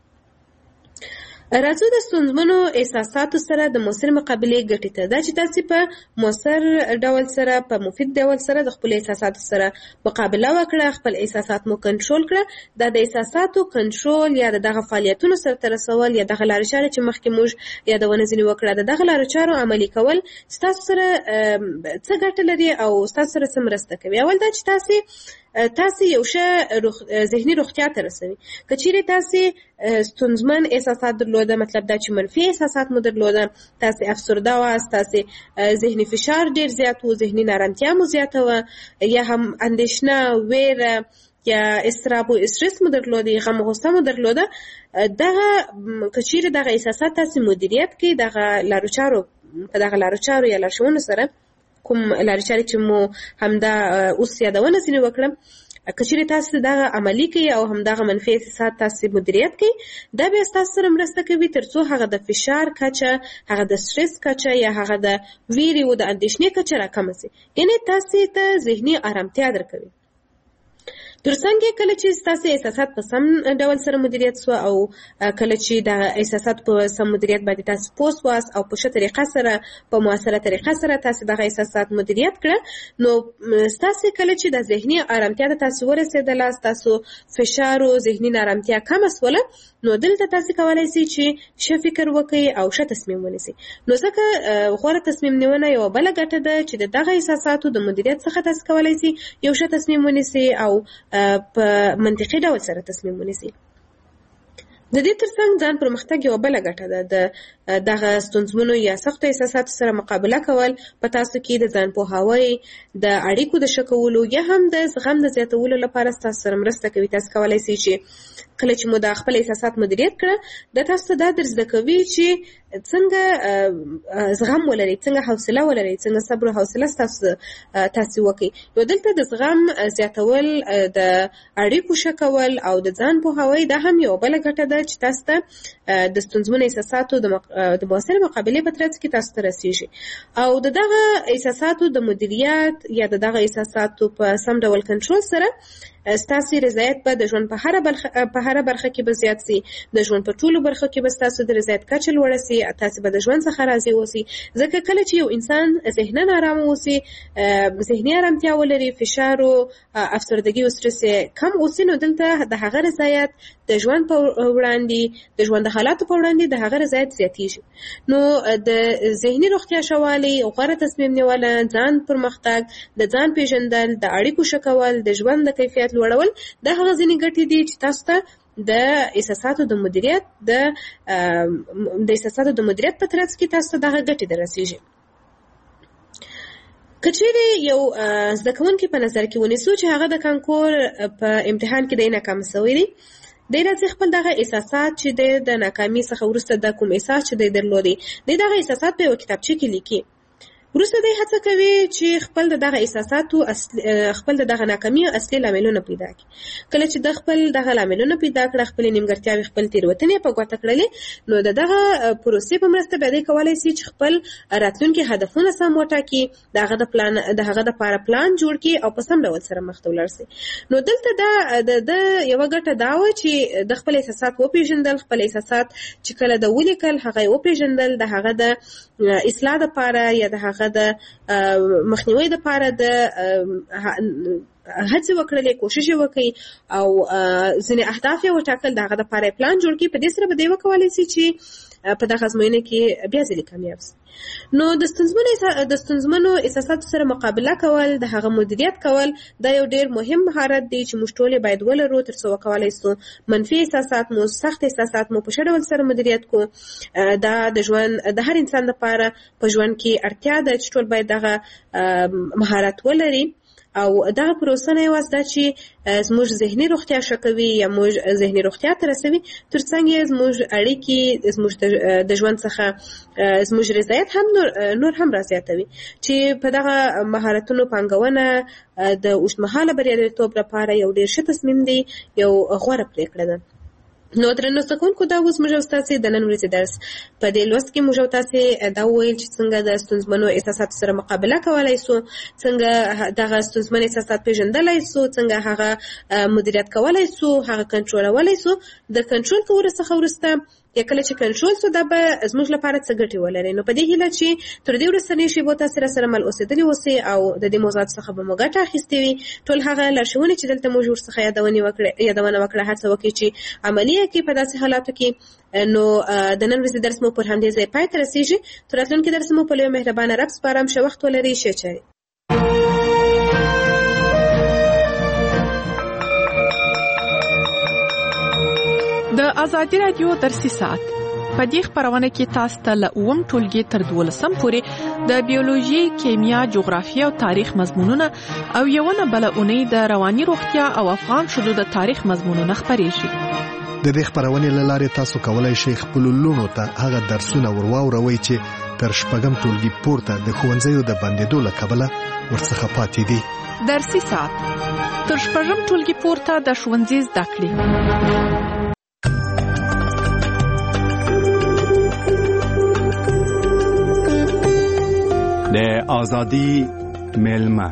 راځو د ستونزمنو احساساتو سره د مؤثر مقابلې ګټې ته، دا چې تاسو په مؤثر ډول سره په مفید ډول سره د خپل احساساتو سره مقابله وکړه، خپل احساسات مو کنټرول کړه. دا د احساساتو کنټرول یا دغه فعالیتونو سره تر رسول یا دغه لارې چارې چې مخکې موږ یادونه ځینې وکړه، د دغه لارې چارو عملي کول ستاسو سره څه ګټه لري او ستاسو سره څه مرسته کوي. اول دا چې تاسو تاسو یو ښه روغ... ذهني روغتیا ته رسوي. که چیرې تاسو ستونزمن احساسات درلوده، مطلب دا چې منفي احساسات مو درلوده، تاسو افسرده واست، تاسو ذهني فشار ډیر زیات و، ذهني نارامتیا مو زیاته وه، یا هم اندېښنه، ویره یا اضطراب او استرس مو درلوده، غم او غصه مو درلوده، دغه که چیرې دغه احساسات تاسو مدیریت کړئ، دغه لارو چارو په دغه لارو چارو یا لارښوونو سره کوم لارې چارې چې مو همدا اوس یادونه ځینې وکړم، که چیرې تاسو دغه عملي کړئ او همدغه منفي احساسات تاسو مدیریت کړئ، دا بیا ستاسو سره مرسته کوي تر څو هغه د فشار کچه، هغه د سټرس کچه یا هغه د ویرې او د اندېښنې کچه راکمه شي، یعنې تاسو ته ذهني آرامتیا درکوي. ترڅنګ کله چې تاسو احساسات په سم ډول سره مدیریت سو او کله چې د احساسات په سم مدیریت باندې تاسو پوس واس او په ښه طریقه سره په موثره طریقه سره تاسو د احساسات مدیریت کړه، نو تاسو کله چې د ذهني آرامتیا د تاسو ورسېدله، تاسو فشار او ذهني نارامتیا کم اسوله، نو دلته تاسو کولای شئ چې ښه فکر وکړئ او ښه تصمیم ونیسئ. نو ځکه غوره تصمیم نیونه یو بل ګټه ده چې دغه احساساتو د مدیریت څخه تاسو کولای شئ یو ښه تصمیم ونیسئ او په منطقي ډول سره تصمیم ونیسئ. د دې ترڅنګ ځان پرمختګ یو بل ګټه ده، د دغه ستونزمنو یا سختو احساساتو سره مقابله کول په تاسو کې د ځان پوهاوي، د اړیکو د ښه کولو یا هم د زغم د زیاتولو لپاره تاسو سره مرسته کوي. تاسو کولای شئ چې کله چې مو د خپل احساسات مدیریت کړه، د تاسو دا درس د کوي چې څنګه زغم ولرئ، څنګه حوصله ولرئ، څنګه صبر او حوصله تاسو تاسو وکړئ. نو دلته د زغم زیاتول، د اړیکو ښه کول او د ځان پوهاوي دا هم یو بل ګټه ده چې تاسو ته د ستونزمنو احساساتو د د مؤثر مقابلې په ترڅ کې تاسو ته رسیږي. او د دغه احساساتو د مدیریت یا د دغه احساساتو په سم ډول کنټرول سره ستاسو رضایت به د ژوند په هر برخه په هر برخه کې به زیات شي، د ژوند په ټولو برخو کې به ستاسو د رضایت کچه لوړه شي، تاسو به د ژوند څخه راضي اوسئ. ځکه کله چې یو انسان ذهناً آرام اوسي، ذهني آرامتیا ولري، فشار او افسردګي او سټرس کم اوسي، نو دلته د هغه رضایت د ژوند په وړاندې، د ژوند د حالاتو په وړاندې د هغه رضایت زیاتیږي. نو د ذهني روغتیا شوالی، غوره تصمیم نیول، ځان پرمختګ، د ځان پیژندل، د اړیکو ښه کول، د ژوند د کیفیت لوړول، دا هغه ځینې ګټې دي چې تاسو ته د احساساتو د مدیریت د د احساساتو د مدیریت په ترڅ کې تاسو ته دغه ګټې دررسیږي. که چیرې یو زده کوونکی په نظر کې ونیسو چې هغه د کانکور په امتحان کې دی ناکام شوی دی، دی راځي خپل دغه احساسات چې د ناکامۍ څخه وروسته د کوم احساس چې دی درلودی، دی دغه احساسات په یو کتابچه کې لیکي. وروسته د هڅه کوي چې خپل دغه احساساتو خپل دغه ناکامي اصلي لاملونه پیدا کړي. کله چې د خپل دغه لاملونه پیدا کړي، خپل نیمګړتیاوې، خپل تیروتنې په ګوته کړلې، نو د دغه پروسې په مرسته به دوی کولی شي چې خپل راتلونکي هدفونه سم وټاکي، د هغه د پلان د هغه د لپاره پلان جوړ کړي او په سم ډول سره مخ ته ولاړ شي. نو دلته دا د یو ګټه دا و چې د خپل احساسات وپیژندل، خپل احساسات چې کله د ولیکل هغه وپیژندل، د هغه د اصلاح لپاره یا د هغه د مخنیوي لپاره د هڅه وکړلې، کوشش وکړي او ځینې اهداف یې وټاکل، د هغه لپاره پلان جوړ کړي. په دې سره به دوی وکولی شي چې په دغه ازموینه کې بیا ځلې کامیاب شي. نو د ستونزمنو د ستونزمنو احساساتو سره مقابله کول، د هغه مدیریت کول، دا یو ډیر مهم مهارت دی چې موږ ټول باید ولرو ترڅو وکولای شو منفي احساسات مو سخت احساسات مو په ښه ډول سره مدیریت کو. دا د ژوند د هر انسان لپاره په ژوند کې اړتیا ده چې ټول باید دغه مهارت ولري. او دغه پروسه نه یوازې دا چې زموږ ذهني روغتیا ښه کوي یا موږ ذهني روغتیا ته رسوي، ترڅنګ زموږ اړیکې زموږ د ژوند څخه زموږ رضایت هم نور, نور هم رازیاتوي، چې په دغه مهارتونو پانګونه د اوږدمهاله بریالیتوب لپاره یو ډېر ښه تصمیم دی، یو غوره پرېکړه ده. نو درنو زده کوونکو، دا اوس موږ او تاسې د نن ورځې درس په دې لوست کې موږ او تاسې دا وویل چې څنګه د ستونزمنو احساساتو سره مقابله کولی شو، څنګه دغه ستونزمن احساسات پېژندلی شو، څنګه هغه مدیریت کولی شو، هغه کنټرولولی شو. د کنټرول کولو څخه وروسته یا کله چې کنټرول شو، دا به زموږ لپاره څه ګټې ولري. نو په دې هیله چې تر دې وروستنۍ شېبو تاسې راسره مل اوسېدلي اوسئ او د دې موضوعاتو څخه به مو ګټه اخیستې وي. ټول هغه لارښوونې چې دلته موږ ورڅخه یادونه وکړه یادونه وکړه هڅه وکړئ چې عملي یې کړئ په داسې حالاتو کې. نو د نن ورځې درس مو پر همدې ځای پای ته رسېږي. تر راتلونکي درس مو په لوی مهربانه رب سپارم. ښه وخت ولرئ. ښه چارې. د ازادي رادیو درسي ساعت په دې خبرونه کې تاسو ته له اووم ټولګي تر دولسم پورې د بیولوژي، کیمیا، جغرافیه او تاریخ مضمونونه او یو نه بل اونۍ د رواني روغتیا او افغان شذو د تاریخ مضمونونه خبرېږي. د دې خبرونه لاره تاسو کولای شئ خپل لونو ته هغه درسونه ورواوروي چې تر شپږم ټولګي پورته د ښوونځیو د بندیدو له کبله ورڅخه پاتې دي. درسي ساعت تر شپږم ټولګي پورته د ښوونځي زده کړې. د ازادي ملما.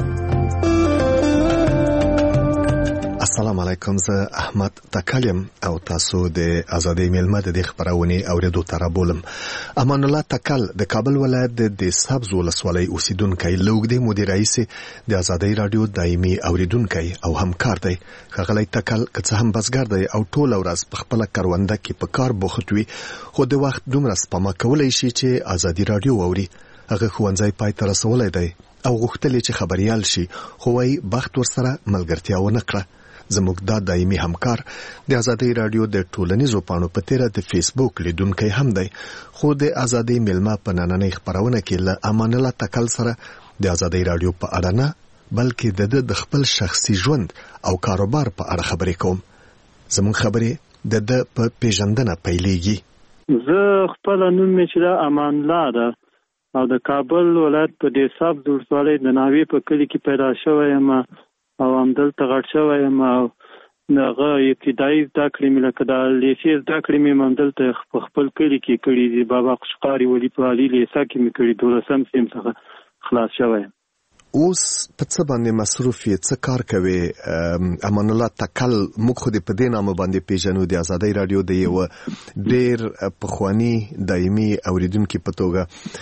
السلام علیکم، زه احمد تکلم او تاسو د ازادي ملما د خبرونه اوریدو تر بولم. امان الله تکل د کابل ولایت د سبز ولسوالۍ اوسیدونکو لوګدي مدیر رئیس د ازادي رادیو دایمي اوریدونکو او همکار دی. خغلی تکل که هم بسګر دی او ټول ورځ په خپل کرونده کې په کار بوختوي، خو د وخت دومره سپما کولای شي چې ازادي رادیو اوري. هغه ښوونځی پای ته رسولی دی او غوښتلی چې خبريال شي، خو وايي بخت ورسره ملګرتیا ونه کړه. زموږ دا دایمي همکار د ازادي رادیو د ټولنیزو پاڼو په تیره د فیسبوک لیدونکی هم دی، خو د ازادي ملما په نننۍ خبرونه کې له امان الله تکل سره د ازادي رادیو په اړه نه بلکې د د خپل شخصي ژوند او کاروبار په اړه خبرې کوم. زموږ خبرې د د په پیژندنه پیلېږي. زه خپل نوم مې چې امان الله ده او د کابل ولایت په دې سبز ولسوالۍ د ناوی په کلی کې پیدا شوی یم او همدلته غټ شوی یم. او هغه ابتدایي زده کړې مې لکه د لیسې زده کړې مې همدلته په خپل کلي کې کړي دي. بابا قشقاري ولي په علي لیسه کې مې کړي، دولسم صنف څخه خلاص شوی یم. اوس په څه باندې مصروف یې، څه کار کوي؟ امان الله تکل موږ خو دې په دې نامه باندې پیژنو د ازادي رادیو د یو ډېر پخواني دایمي اوریدونکي په توګه.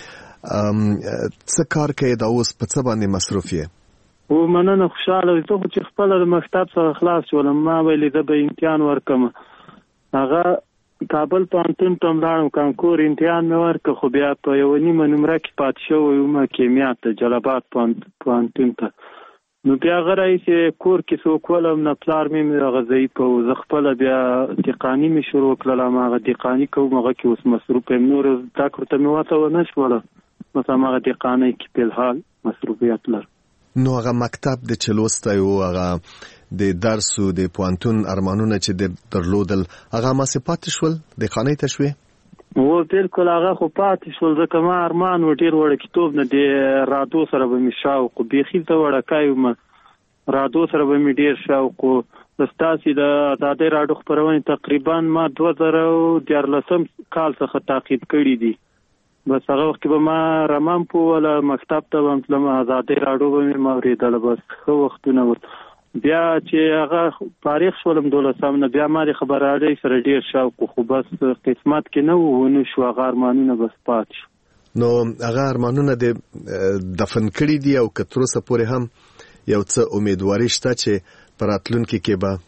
څه کار کوي دا اوس په څه باندې مصروف یې؟ او مننه، خوشاله یم چې خپل د مکتب څخه خلاص شولم. ما ویلې د به امتحان ورکم، هغه کابل پوهنتون ته لاړم، کانکور امتحان مې ورکړ، خو بیا په یو نیمه نمره کې پاتې شوی وم کیمیا ته جلال آباد پوهنتون ته. نو بیا هغه راهیسې کور کې څوک ولم نه، پلار مې هغه ضعیف و، زه خپله بیا دقاني مې شروع کړله. هغه دقاني کوم، هغه کې اوس مصروف یم. نور زده کړو ته مې وته ونه شوله، نو هماغه دقانۍ کې په الحال مصروفیت لرم. نو هغه مکتب د چلوسته او هغه د درس او د پوهنتون ارمانونه چې د درلودل هغه ما صفات شول د خانې تشوي. و بالکل هغه خو پاتې شول ځکه ما ارمان و ډېر وړکتوب نه د رادو سره به مې شوق و بیخي ته وړکی وم رادو سره به مې ډېر شوق و د ستاسې د ازادۍ راډیو خپرونې تقریبا ما دوه زره دیارلسم کال څخه تعقیب کړي دي بس هغه وخت به ما رمم پوله مکتب ته به م تلم ازادۍ راډیو به مې اورېدله بس ښه وختونه و بیا چې هغه فارغ شولم دولسم نه بیا ما د خبرالۍ سره ډېر شوق خو بس قسمت کې نه و ونه شو هغه ارمانونه بس پاتې شو نو هغه ارمانونه د دفن کړي دي او که تر اوسه پورې هم یو څه امیدواري شته چې په راتلونکي کې به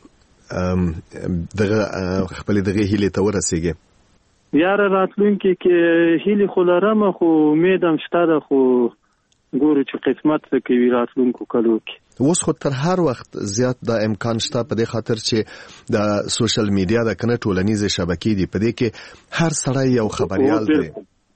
دغه خپلې دغې هیلې ته ورسېږي یاره راتلونکي کې هیلې خو لرم خو امید هم شته ده خو ګورو چې قسمت څه کوي راتلونکو کلو کې اوس خو تر هر وخت زیات د امکان شته په دې خاطر چې د سوشل میډیا د کنه ټولنیزې شبکې دي په دې کې هر سړی یو خبريال دی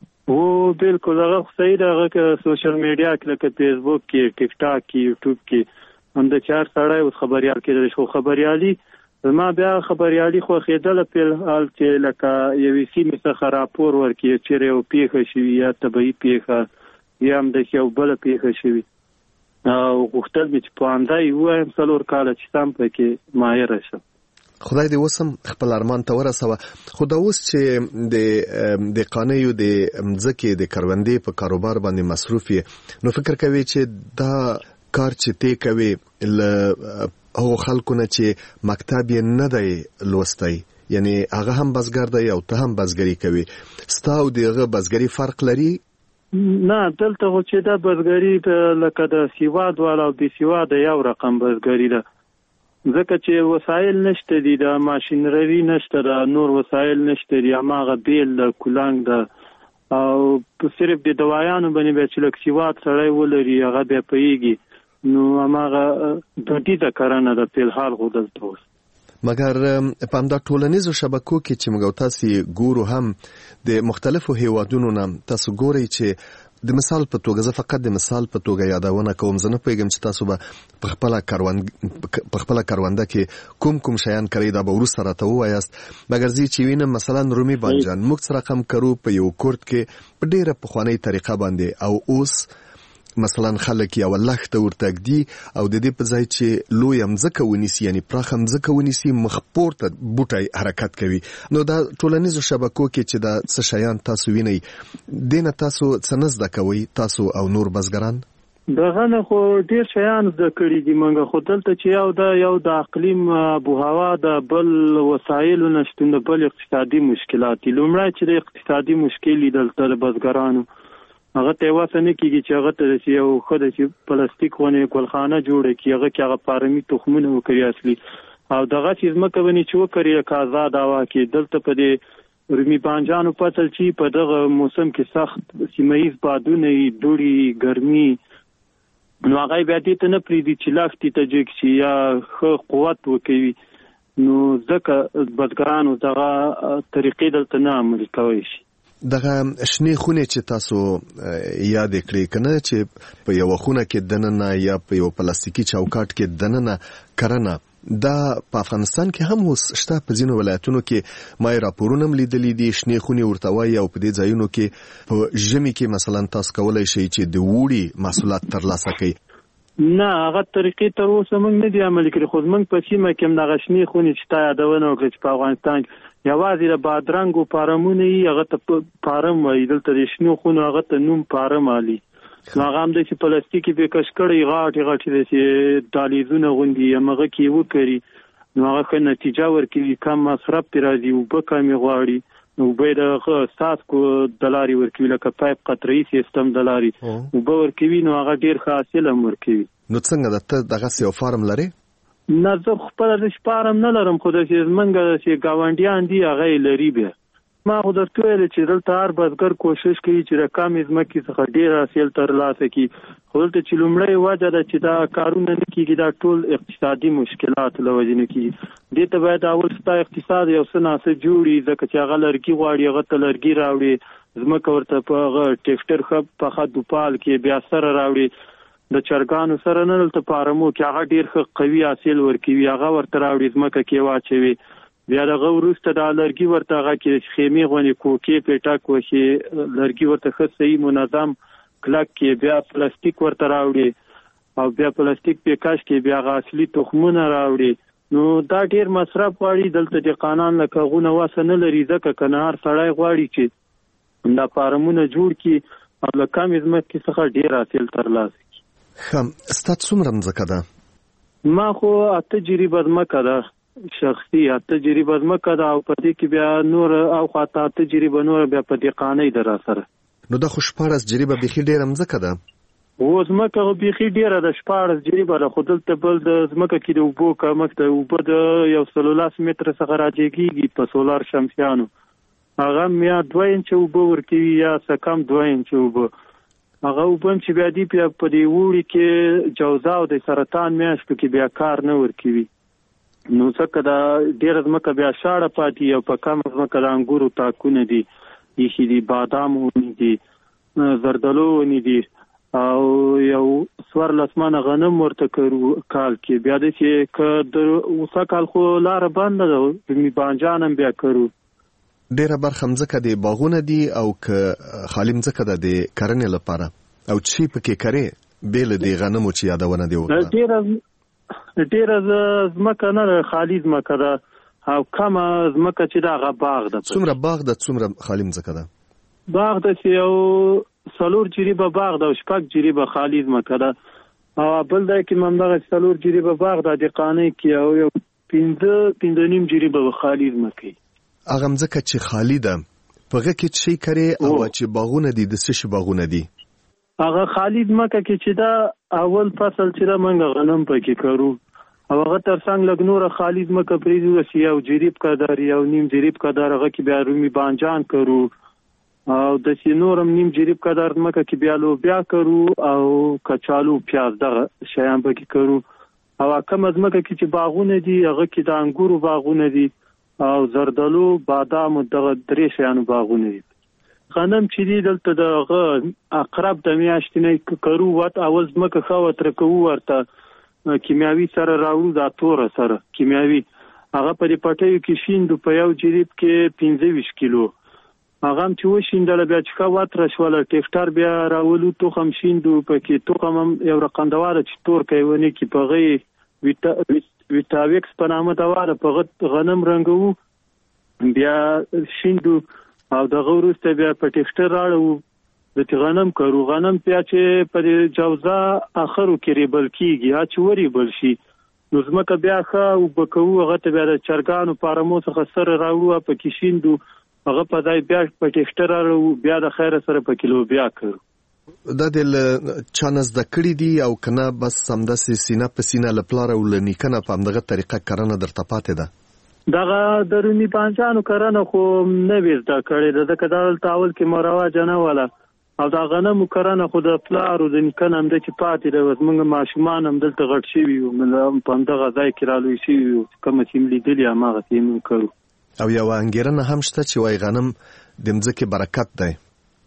او بالکل هغه صحیح ده هغه کې سوشل میډیا کې لکه فیسبوک کې ټیک ټاک کې یوټیوب کې هم د چار سړی اوس خبريال کېدل شو خبريالي ما بیا خبريالي خو خېدل په حال چې لکه یو سیمه څخه راپور ورکړي چې یو پیښه شوی یا طبيعي پیښه یا هم د یو بل پیښه شوی او غوښتل مې چې پوهنځی ووایم څلور کاله چې سم پکې ماهره شم خدای دې اوس هم خپل ارمان ته ورسوه خو دا اوس چې د د قانیو د مځکې د کروندې په کاروبار باندې مصروف یې نو فکر کوي چې دا کار چې تی کوي له هغو خلکو نه چې مکتب یې نه دی لوستی یعنی هغه هم بزګر دی او ته هم بزګري کوي ستا او دغه بزګري فرق لري نه دلته خو چې دا بزګري لکه د سیواد والا او بې سیواده یو رقم بزګري ده ځکه چې وسایل نشته دي د ماشینري نشته د نور وسایل نشته دي هماغه بیل د کولنګ ده او صرف د دوايانو باندې به چې لک سیواد سړی ولري هغه به پیږي نو هماغه دودیزه کرنه د په حال خو دلته اوس مګر په همدا ټولنیزو شبکو کې چې موږ تاسو ګورو هم د مختلفو هیوادونو نه تاسو ګورئ چې د مثال په توګه زه فقط د مثال په توګه یادونه کوم زه نه پوهیږم چې تاسو به په خپل کاروند په خپل کارونده کې کوم کوم شیان کړی دا به وروسته راته ووایاست مګر زه چې وینم مثلا رومي بانجان موږ سره رقم کرو په یو کورت کې په ډیره پخوانی طریقه باندې او اوس مثلا خلک یو لخت ورتګدي او د دې په ځای چې لوی مځکه ونیسي یعنی پراخ مځکه ونیسي مخپور ته بوټي حرکت کوي نو دا ټولنیزو شبکو کې چې دا څه شیان تاسو وینئ دینه تاسو څه نه زده کوئ تاسو او نور بزګران دغه نه خو ډیر شیان زده کړي دي منګه خو دلته چې یو دا یو د اقلیم ابو هوا د بل وسایل نشټون د بل اقتصادي مشکلات لومړی چې د اقتصادي مشکل دلته د بزګرانو هغه ته واسه نه کیږي چې هغه ته یو خدای چې پلاستیک ونه کولخانه جوړه کی هغه کې هغه فارمي تخمونه وکړي اصلي او دغه چې مکه ونی چې وکړي کا آزاد هوا کې دلته په دې رومي بانجانو پتل چې په دغه موسم کې سخت سیمایي بادونه دوړي ګرمي نو هغه بیا دې ته نه پریدي چې لاختي ته جګ شي یا خو قوت وکوي نو ځکه بزګرانو دغه طریقې دلته نه عملي کوي شي دغه شنه خونه چې تاسو یاد کړئ کنه چې په یو خونه کې دننه یا په یو پلاستیکي چوکاټ کې دننه کرنه دا په افغانستان کې هم اوس شته په ځینو ولایتونو کې ما راپورونه لیدلې دي شنه خونه ورته وایي او په دې ځایونو کې په ژمي کې مثلا تاسو کولای شئ چې د وړي محصولات ترلاسه کړئ نه هغه طریقې تر اوسه موږ نه دی عملي کړی خو موږ په سیمه کې هم د شنه خونه چې تا یادونه وکړه چې په افغانستان یوازې د بادرنګو فارمونه یې هغه ته فارم وایي دلته د شنو خونو هغه ته نوم فارم علي هغه هم د پلاستیکي به کش کړی غاټي غاټي د دالیزونه غوندي هغه کې وکړي نو هغه ښه نتیجه ورکوي کم مصرف پرې راځي اوبه کمې غواړي نو به د ساسکو د لارې ورکوي لکه پایپ قطري سیستم د لارې اوبه ورکوي نو هغه ډېر ښه حاصل هم ورکوي نو څنګه د ته دغه یو فارم لري نه زه خپل د شپارم نه لرم خو د منګه چې گاونډیان دي هغه لري به ما خو درته ویل چې دلته هر بزګر کوشش کوي چې رقم ځمکې څخه ډیر حاصل ترلاسه کړي خو دلته چې لومړی وجه ده چې دا کارونه نه کیږي دا ټول اقتصادي مشکلات له وجې نه کیږي دې ته باید اول ستا اقتصاد یو څه ناسه جوړي ځکه چې هغه لرګي غواړي هغه ته لرګي راوړي ځمکه ورته په هغه ټیکټر ښه په ښه دوپال کې بیا سره راوړي د چرګانو سره نه دلته فارمو کې هغه ډیر ښه قوي حاصل ورکوي هغه ورته راوړي ځمکه کې واچوي بیا دغه وروسته د لرګي ورته هغه کې خیمې غونې کوکې پیټک وشي لرګي ورته ښه صحیح منظم کلک کې بیا پلاستیک ورته راوړي او بیا پلاستیک پیکاش کې بیا هغه اصلي تخمونه راوړي نو دا ډیر مصرف غواړي دلته د قانون لکه غونه واسه نه لري ځکه کنه هر سړی غواړي چې دا فارمونه جوړ کړي او له کمې ځمکې څخه ډیر حاصل ترلاسه کړي. ښه ستاسو څومره ځمکه ده؟ ما خو اته جریبه ځمکه ده شخصي اته جریبه ځمکه ده او په دې کې بیا نور او خاطر اته جریبه نور بیا په دې قانې ده را سره. نو د خو شپاړس جریبه بيخي ډیره ځمکه ده. و ځمکه خو بيخي ډیره ده شپاړس جریبه ده خو دلته بل د ځمکه کې د اوبو کمښت ده اوبه د یو سلو لاس متره څخه راجېږي په سولار شمسیانو هغه یا دوه انچه اوبه ورکوي یا څه کم دوه انچه اوبه هغه اوبه چې بیا دی په دې وړي کې جوزا او د سرطان میاشتو کې بیا کار نه ورکوي نو څنګه دا ډیر ځمکه بیا شاړه پاتې او په کم ځمکه د انګورو تاکونه دي یخي دي بادام ونی دي زردالو ونی دي او یو سوار لسمانه غنم ورته کړو کال کې بیا د چې ک د اوسه کال خو لار بند ده می بانجانم بیا کړو ډیره برخه مځکه د باغونه دي او ک خالی مځکه ده د کرنې لپاره او چی پکې کرے بیل دی غنمو چې یادونه دی وکړه ډیره ډیره زمکه نه خالی زمکه ده او کومه زمکه چې دا غ باغ ده څومره باغ ده څومره خالی مځکه ده باغ ده چې یو سلور جریبه باغ ده او شپږ جریبه خالی زمکه ده او بل ده کې ممدغه سلور جریبه باغ ده د قانې کې او یو پنځه پنځه نیم جریبه خالی زمکه هغه مځکه چې خالی ده پغه کې شي کرے او چې باغونه دي د څه شي باغونه دي هغه خالی زمکه کې چې دا اول فصل چې دا منګه غنم پکې کړو او هغه تر څنګ لګ نور خالی زمکه پریږدو چې یو جریب کدار یو نیم جریب کدار هغه کې بیا رومي بانجان کړو او د سینورم نیم جریب کدار زمکه کې بیا لو بیا کړو او کچالو پیاز دغه شیان پکې کړو او کوم زمکه کې چې باغونه دي هغه کې د انګورو باغونه دي او زردالو بادام دغه درې شیانو باغونه دي غنم چې دی دلته د اقرب د میاشتې نه کړو وات اول زمکه خو ترکو ورته کیمیاوي سره راوړو دا تور سره کیمیاوي هغه په دې پټیو کې شیندو په یو جریب کې پنځه ویشت کیلو هغه چې وشیندل بیا چې خو وات راشول ټیکټر بیا راولو توخم شیندو پکې توخم یو رقندواره چې تور کوي کې په غي ویټا ویټاویکس په نامه دا واره په غنم رنګو بیا شیندو او د غورسته بیا په ټیکټر راړو د غنم کړو غنم بیا چې په جوزا اخرو کې ریبل کیږي ها چې وری بل شي نو زمکه بیا ښه او بکو هغه ته بیا د چرګانو پارمو څخه سره راوړو په کې شیندو هغه په دای بیا په ټیکټر راړو بیا د خیر سره په کیلو بیا کړو دا د چانس د کړی دی او کنه بس سمدسي سینه په سینه لپاره ولنی کنه په همدغه طریقه کرنه درته پاتې ده دغه درونی پانچانو کرنه خو نه وېزدا کړی د کدال تاول کې مرواج نه ولا او دا غنمو کرنه خو د پلارو د نکنه هم د چې پاتې د وزمنګ ماشومان هم دلته غټ شي وي مل په دغه ځای کې رالوي شي کوم چې ملي هغه تیم کړو او یو انګیرنه هم شته چې وای غنم د مځکه برکت دی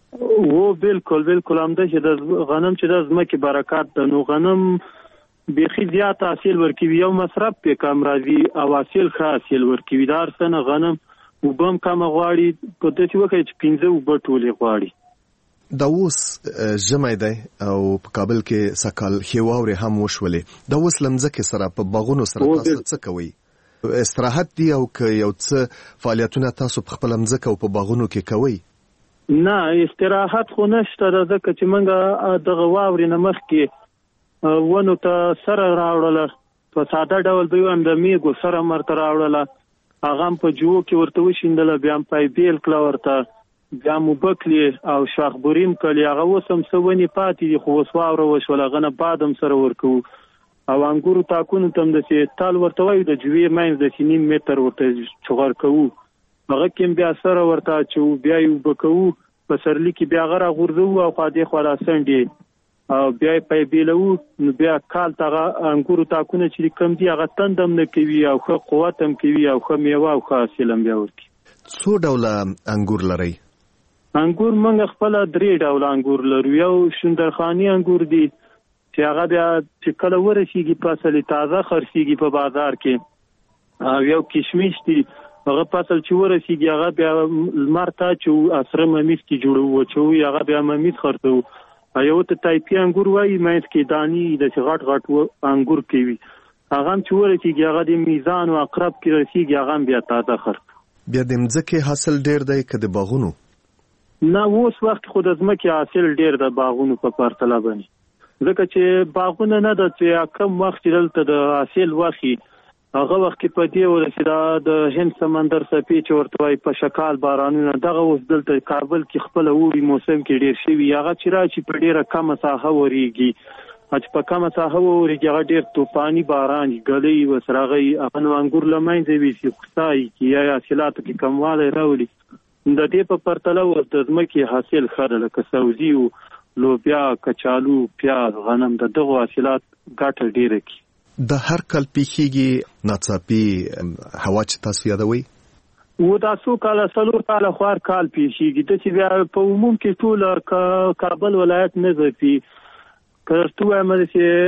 او بالکل بالکل هم ده چې د غنم چې د مځکه برکت ده نو غنم بيخي زیات حاصل ورکوي یو مصرف په کم راځي او حاصل ښه حاصل ورکوي دار سنه غنم وبم کم غواړي په دې وخت کې پنځه وبټولې غواړي دا اوس جمع دی او په کابل کې سکال خيواوري هم وشولې دا اوس لمزکه سره په باغونو سره تاسو څه کوي استراحت دی او که یو څه فعالیتونه تاسو په خپل لمزکه او په باغونو کې کوي نه استراحت خو نشته ځکه چې منګه دغه واوري نه مخ کې ونو ته سره راوړل په ساده ډول به هم د میګو سره مرته راوړل هغه په جو کې ورته وشیندل بیا په بیل کلا ورته بیا مو بکلی او شاخبوریم کلی هغه وسم سونی پاتې خو وسواوره وشول غنه بادم سره ورکو او انګورو تاکونو تم د چې تال ورته وای د جوی ماین د سینیم متر ورته چغار کوو هغه کې بیا سره ورته چې بیا یو بکو په سرلی کې بیا غره غورځو او خاطی خلاصندې او بیا په بیلو نو بیا کال تاغه انګورو تاکونه چې کم دی هغه تندم نه کوي او خو قوت هم کوي او خو میوه او حاصل هم بیا ورکی څو ډول انګور لري انګور موږ خپل درې ډول انګور لرو یو شندرخانی انګور دی چې هغه بیا چې کله ورسیږي په اصلي تازه خرڅيږي په بازار کې او یو کشمش دی هغه فصل چې ورسیږي هغه بیا لمر ته چې اسره ممیز کې جوړو چې هغه بیا ممیز خرڅو یو ته تایپي انګور وایي مېز کې دانی د غټ غټ انګور کوي هغه هم چې ورسیږي هغه د میزان او اقرب کې رسیږي هغه بیا تازه خرڅ بیا د مځکې حاصل ډیر دی که د باغونو نه اوس وخت خو د ځمکې حاصل ډیر د باغونو په پرتله باندې ځکه چې باغونه نه د چې کم وخت دلته د حاصل وخی هغه وخت په دې ورسېدا د هند سمندر څپې چې ورته وای په شکال بارانونه دغه اوس دلته کابل کې خپل ووري موسم کې ډیر شوی هغه چې راځي په ډیره کم مساحه وریږي چې په کم مساحه وریږي هغه ډیر طوفاني باران غلې وسراغي افن انګور لمنځه وي چې خدای کې یا حاصلات کې کمواله راولي د دې په پرتله ورته ځمکې حاصل خره لکه سبزي او لوبیا کچالو پیاز غنم د دغه حاصلات ګټه ډیره کی د هر کال پیخیږي ناڅاپي هوا چې تاسو یادوي و تاسو کال څلور کال خوار کال پیخیږي د چې بیا په عموم کې ټول کابل ولایت نه زپي کړهتو امر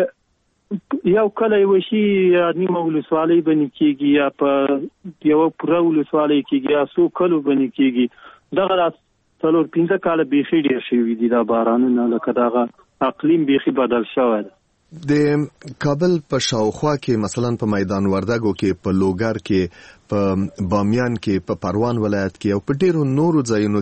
چې یو کله وشي نیمه ولسوالۍ بنې کیږي یا په یو پوره ولسوالۍ کیږي یا سو کلو بنې کیږي دغه څلور پنځه کال بیخي ډیر شوی دي دا بارانونه لکه دغه اقلیم بیخي بدل شوی د کابل په شاوخوا کې مثلا په میدان وردګو کې په لوګر کې په بامیان کې په پروان ولایت کې او په ډیرو نورو ځایونو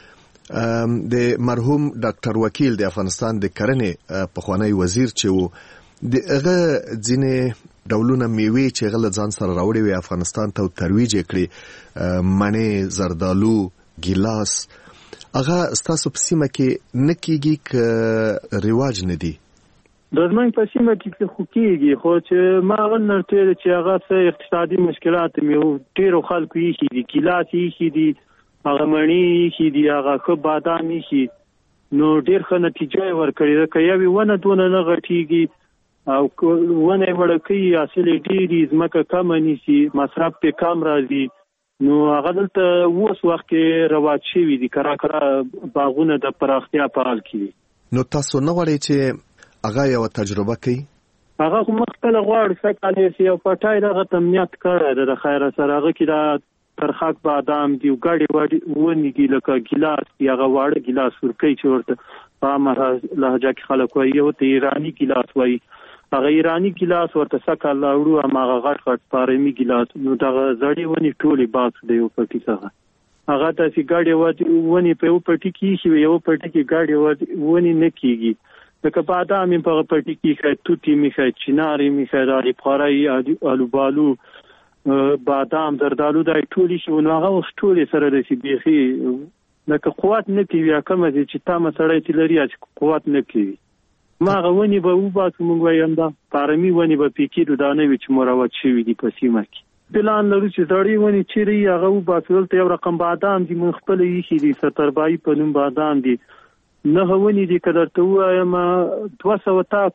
کې د مرحوم ډاکټر وکیل د افغانستان د کرنې پخوانی وزیر چې وو د هغه ځینې ډولونه میوې چې هغه ځان سره راوړي وي افغانستان ته ترویج کړي مڼې زردالو ګیلاس هغه ستاسو په سیمه کې نه کیږي که رواج نه دی د زمونږ په سیمه کې خو کېږي خو چې ما ونرته چې هغه څه اقتصادي مشکلات مې ډېرو خلکو یې دي ګیلاس یې دي هغه مڼې یې دي هغه ښه بادام یې نو ډېر ښه نتیجه ورکړې ده که یوې ونه دونه نه غټېږي او ونه یې وړه کوي حاصل یې ډېر ځمکه کمه نیسي مصرف پې کم راځي نو هغه دلته اوس وخت کې رواج شوي دي کرا کرا باغونه د پراختیا په حال کې دي نو تاسو نه غواړئ چې هغه یو تجربه کوي هغه خو مخکله غواړي سکاله سی او پټای دغه تمنیت کړی د خیره سره هغه کې دا ترخاک بادام دی ګاډي وړي ونی دی لکه ګلاس هغه واړه ګلاس ورکی چې ورته په امر لهجه کې خلک وایي او ته ایرانی ګلاس وایي هغه ایرانی ګلاس ورته سکاله وړو هغه غټ غټ پارمي ګلاس نو دغه زړی ونی ټولي باس دی او پټی څخه هغه تاسو ګاډي ونی په یو پټی کې شي یو پټی کې ګاډي ونی نه کیږي لکه بادام په پټی کې خې توتی می خې چناري می خې داري پخړای الوبالو بادام زردالو دای ټولي شو نو هغه ټولي سره د سی بيخي لکه قوت نه کوي کومه چې تا مسړی تلري چې قوت نه کوي ما غونی به و باسو مونږ وایم دا پارمي ونی به پکې دانه وي چې مروت شوی دی په سیمه کې پلان لرو چې زړی ونی چیرې هغه و باسو ته یو رقم بادام دی مون خپل یې دي ستربای په نوم بادام دی نه هونی دي کدر ته وایم دوه سوه تاک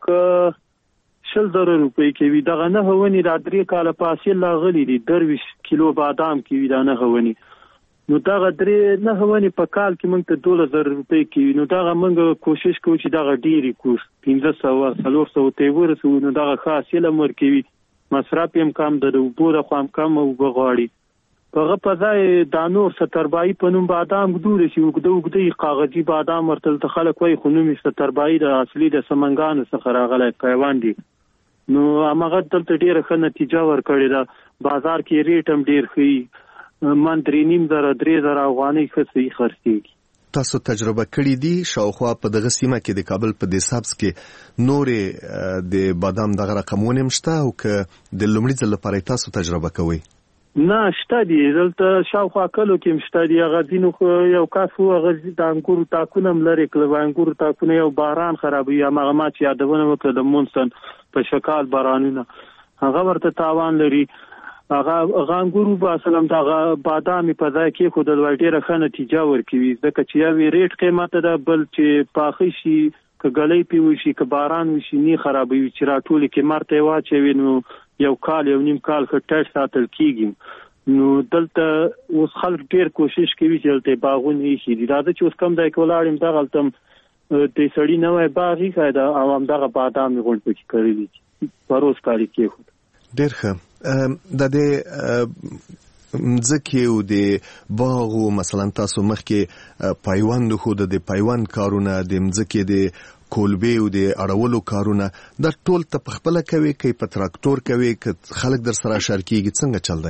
شل زره روپۍ کوي دغه نه هونی د درې کاله پاسې لاغلي دي درویش کیلو بادام کوي دا نه هونی نو دغه درې نه هونی په کال کې موږ ته دوله زره روپۍ کوي نو دغه موږ کوشش کوو چې دغه ډیری کوس پنځه سوه څلور سوه ته ورسو نو دغه حاصل مر کوي مصرف هم کم د وبوره خام کم او بغاړي هغه په ځای د نور ستربای په نوم بادام ګدور شي وګدو وګدي کاغذي بادام ورته خلک وای خو نوم ستربای د اصلي د سمنګان څخه راغلی پیوان دي نو هغه دلته ډیره ښه نتیجه ورکړې ده بازار کې ریټ هم ډیر ښه من درې نیم زره درې زره افغانۍ ښه صحیح خرڅېږي تاسو تجربه کړې دي شاوخوا په دغه سیمه کې د کابل په دیسابس کې نورې د بادام دغه رقمونه مشته او که د لومړي ځل لپاره تاسو تجربه کوئ نه شته دي دلته شاوخوا کلو کې مشته دي هغه دینو خو یو کاس و هغه د انګورو تاکونه هم لري کله انګورو تاکونه یو باران خرابوي هغه ما چې یادونه وکړه د مونسن په شکال بارانونه هغه ورته تاوان لري هغه انګورو په اصل هم دغه بادامي په ځای کې خو د ډیره ښه نتیجه ورکوي ځکه چې یو ریټ قیمت ده بل چې پاخه شي که ګلۍ پیوي شي که باران وشي نه خرابوي چې راټولي کې مرته واچوي نو یو کال یو نیم کال خټه ساتل کیږي نو دلته اوس خلک ډیر کوشش کوي چې دلته باغونه شي دا چې اوس کم ځای کې ولاړم دا غلطم د سړی نوې باغی خایدا او هم دغه بادام غونډ پکې کړی دي پروس کاری کې خو ډیر ښه د دې مځکې او د باغ او مثلا تاسو مخکې پیوند خو د پیوند کارونه د مځکې د کولبې او د اړولو کارونه دا ټول ته خپل کوي کې په تراکتور کوي کې خلک در سره شارکیږي څنګه چل دی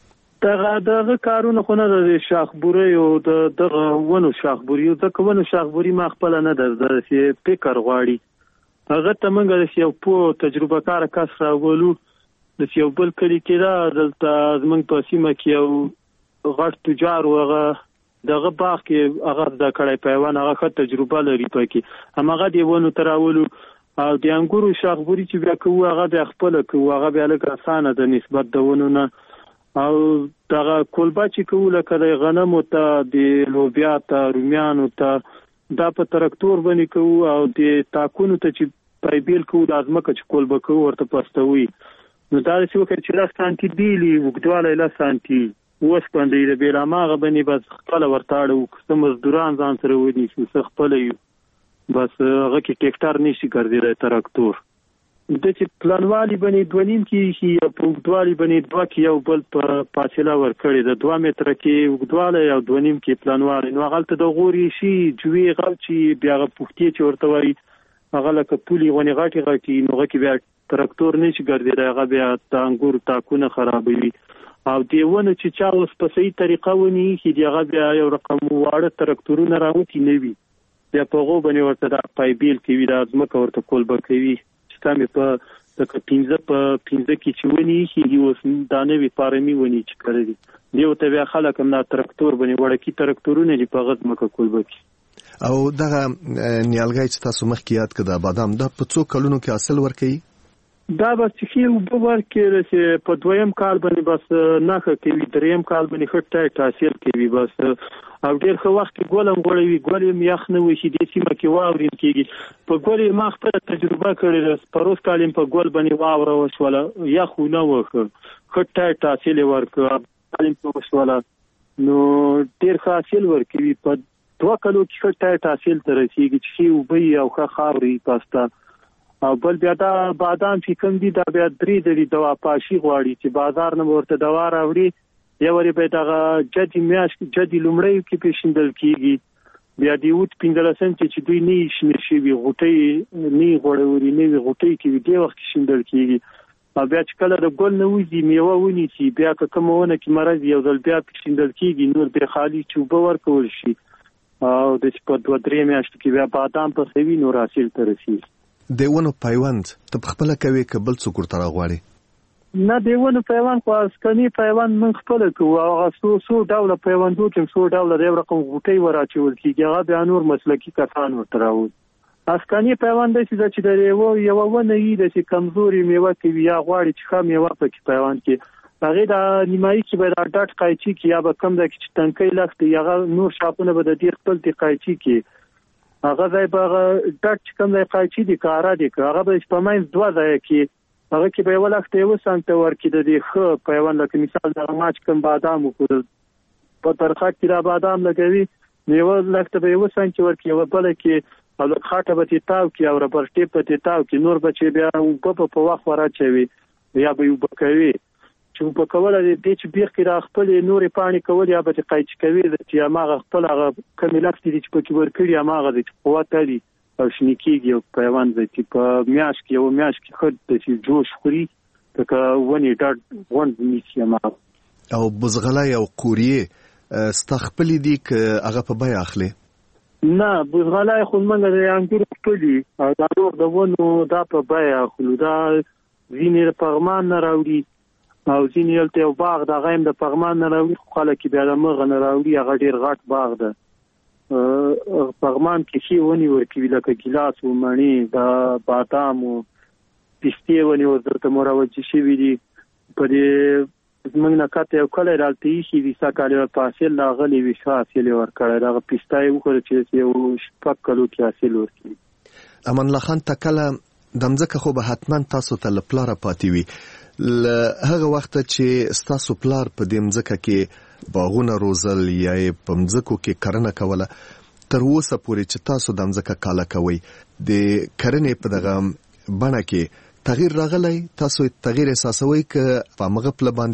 دغه دغه کارونه خو نه د شاخبوري او د دغه ونو شاخبوري او د ونو شاخبوري ما خپل نه د چې فکر غواړي هغه ته موږ د یو په تجربه کار کس راولو د یو بل کلی کې دا دلته زمونږ په سیمه کې یو غټ تجار وغه دغه باغ کې هغه د کړای پیوان هغه ښه تجربه لري پکې همغه دی ونه تراولو او د انګورو شاخبوري چې بیا کوو هغه د خپل کوو هغه بیا لکه اسانه د نسبت د ونو نه او دغه کولبا چې کوو لکه د غنمو ته د لوبیا ته رومیانو ته دا په تراکتور باندې کوو او د تاکونو ته چې پایبیل کوو د ازمکه چې کولبا کوو ورته پستوي نو دا چې وکړي چې لا سانتي دیلی وګدواله لا سانتي اوس باندې د بیراماغه باندې بس خپل ورتاړو کوم مزدوران ځان سره ودی چې خپل یو بس هغه کې ټریکټر نشي ګرځي تراکتور د چې پلانوالي باندې دونیم کې هي په وګدوالي باندې دوه کې یو بل په فاصله ورکړي د دوه متر کې وګدواله یو دونیم کې پلانوالي نو غلطه د غوري شي جوی غل چې بیا پوښتې چې ورته وایي هغه لکه پولي غونی غاټي غاټي نو هغه کې بیا تراکتور نشي ګرځي هغه بیا د انګور تاکونه خرابوي او دیونه چې چا اوس په صحیح طریقه ونی چې دیغه بیا یو رقم واړه تراکتورونه راوتی نوي بیا په غو باندې ورته د پایبیل کوي د ازمکه ورته کولبه کوي چې تاسو په د پینځه په پینځه کې چې ونی چې اوس دانوي پارمي ونی چې کړی دیو ته بیا خلک هم د تراکتور باندې وړکی تراکتورونه دی په غزمکه کولبه کوي او دغه نیالګای چې تاسو مخکې یاد کړه بادام د په څو کلونو کې حاصل ورکړي دا به چې وب ورکړي چې په دویم کال باندې بس نه کوي دریم کال باندې خټه تاثیر کوي بس او ډیر خو وخت کې ګولم غوړوي ګولم یخ نه وي چې د سیمه کې واورین کېږي په ګولې ما خپل تجربه کړې ده پروس کالم په ګول باندې واوره وشوله یخ نه وکړ خټه تاثیر ورکړ کالم په وشوله نو ډیر حاصل ورکوي په دوه کلو کې خټه تاثیر تر رسیدي چې وبي او ښه خاوري پاستا او بل بیا دا بادام چې کوم دي دا بیا درې درې دوا پاشي غواړي چې بازار نه ورته دوا راوړي یا وری به دا جدي میاش جدي لومړی کې پیښیندل کیږي بیا دی وټ پینځلسم چې دوی نه شي شي وي غټي نه غوړوري نه غټي کې دی وخت شیندل کیږي او بیا چې کله د ګل نه وځي میوه ونی چې بیا کومونه کې مرز یو ځل بیا پیښیندل کیږي نور به خالی چوبه ورکول شي او د په دوه درې میاشتو کې بیا بادام په سوي نور حاصل ترسي دیونه پیوند ته خپل کوي کبل څوک تر غواړي نه دیونه پیوند خو اسکنی پیوند من خپل کوو او سو سو ډول پیوندو چې سو ډول د رقم غوټي وراچول کیږي هغه به نور مسلکی کسان ورتراو اسکنی پیوند چې د یو یو ونه یی د کمزوري میوه کوي یا غواړي چې خام میوه پکې پیوند کې هغه د نیمایي چې به د ډاټ قایچی کې یا به کم د چې تنکي لخت یا نور شاپونه به د دې خپل د قایچی کې هغه ځای به ډاټ کوم ځای قایچی دي کارا دي هغه به په ماین دوه ځای کې هغه کې به ولخت یو سنت ورکې د دې خ پیوند لکه مثال د ماچ کوم بادام کو په ترخه کې را بادام لګوي نیو لخت به یو سنت ورکې یو بل کې او خاطه به تاو کې او ربر ټیپ په تاو کې نور بچي بیا په په وخت وراچوي یا به یو بکوي چې په کوله دې چې بیخ کې را خپل نورې پانی کول یا به قایچ کوي چې ماغه خپل هغه کمیلات دي چې په کې ورکړي ماغه د قوت لري او شنیکيږي او پیوند دي چې په میاش کې او میاش کې خود د چې جوش خوري تکه ونی ډاټ وند نیسی ما او بزغلای او قوریه استخپل دي ک هغه په بیا اخلي نه بزغلای خو موږ د انګور خپلې او دا نور د ونو دا په بیا اخلو دا وینې پرمان نه راوړي او ځینې ته یو باغ د غیم د پغمان نه راوړي خلک بیا د مغه نه راوړي هغه ډیر غټ باغ ده پغمان کې شی ونی ورکوي لکه ګلاس او مڼي د بادام او پسته ونی ورته مروج شي وي دي په دې موږ نه کاته یو کله راځي چې وسا کال په حاصل لا غلي وي حاصل ورکړی دا پسته یو خو چې یو شپږ کلو کې حاصل ورکړي امان الله خان تکله دمځکه خو به حتمان تاسو ته لپاره پاتې وي هغه وخت چې ستاسو پلار په دې مځکه کې باغونه روزل یا په مځکو کې کرنه کوله تر اوسه پورې چې تاسو د مځکه کاله کوي د کرنې په دغه بڼه کې تغییر راغلی تاسو تغییر احساسوي ک په مغه پل باندې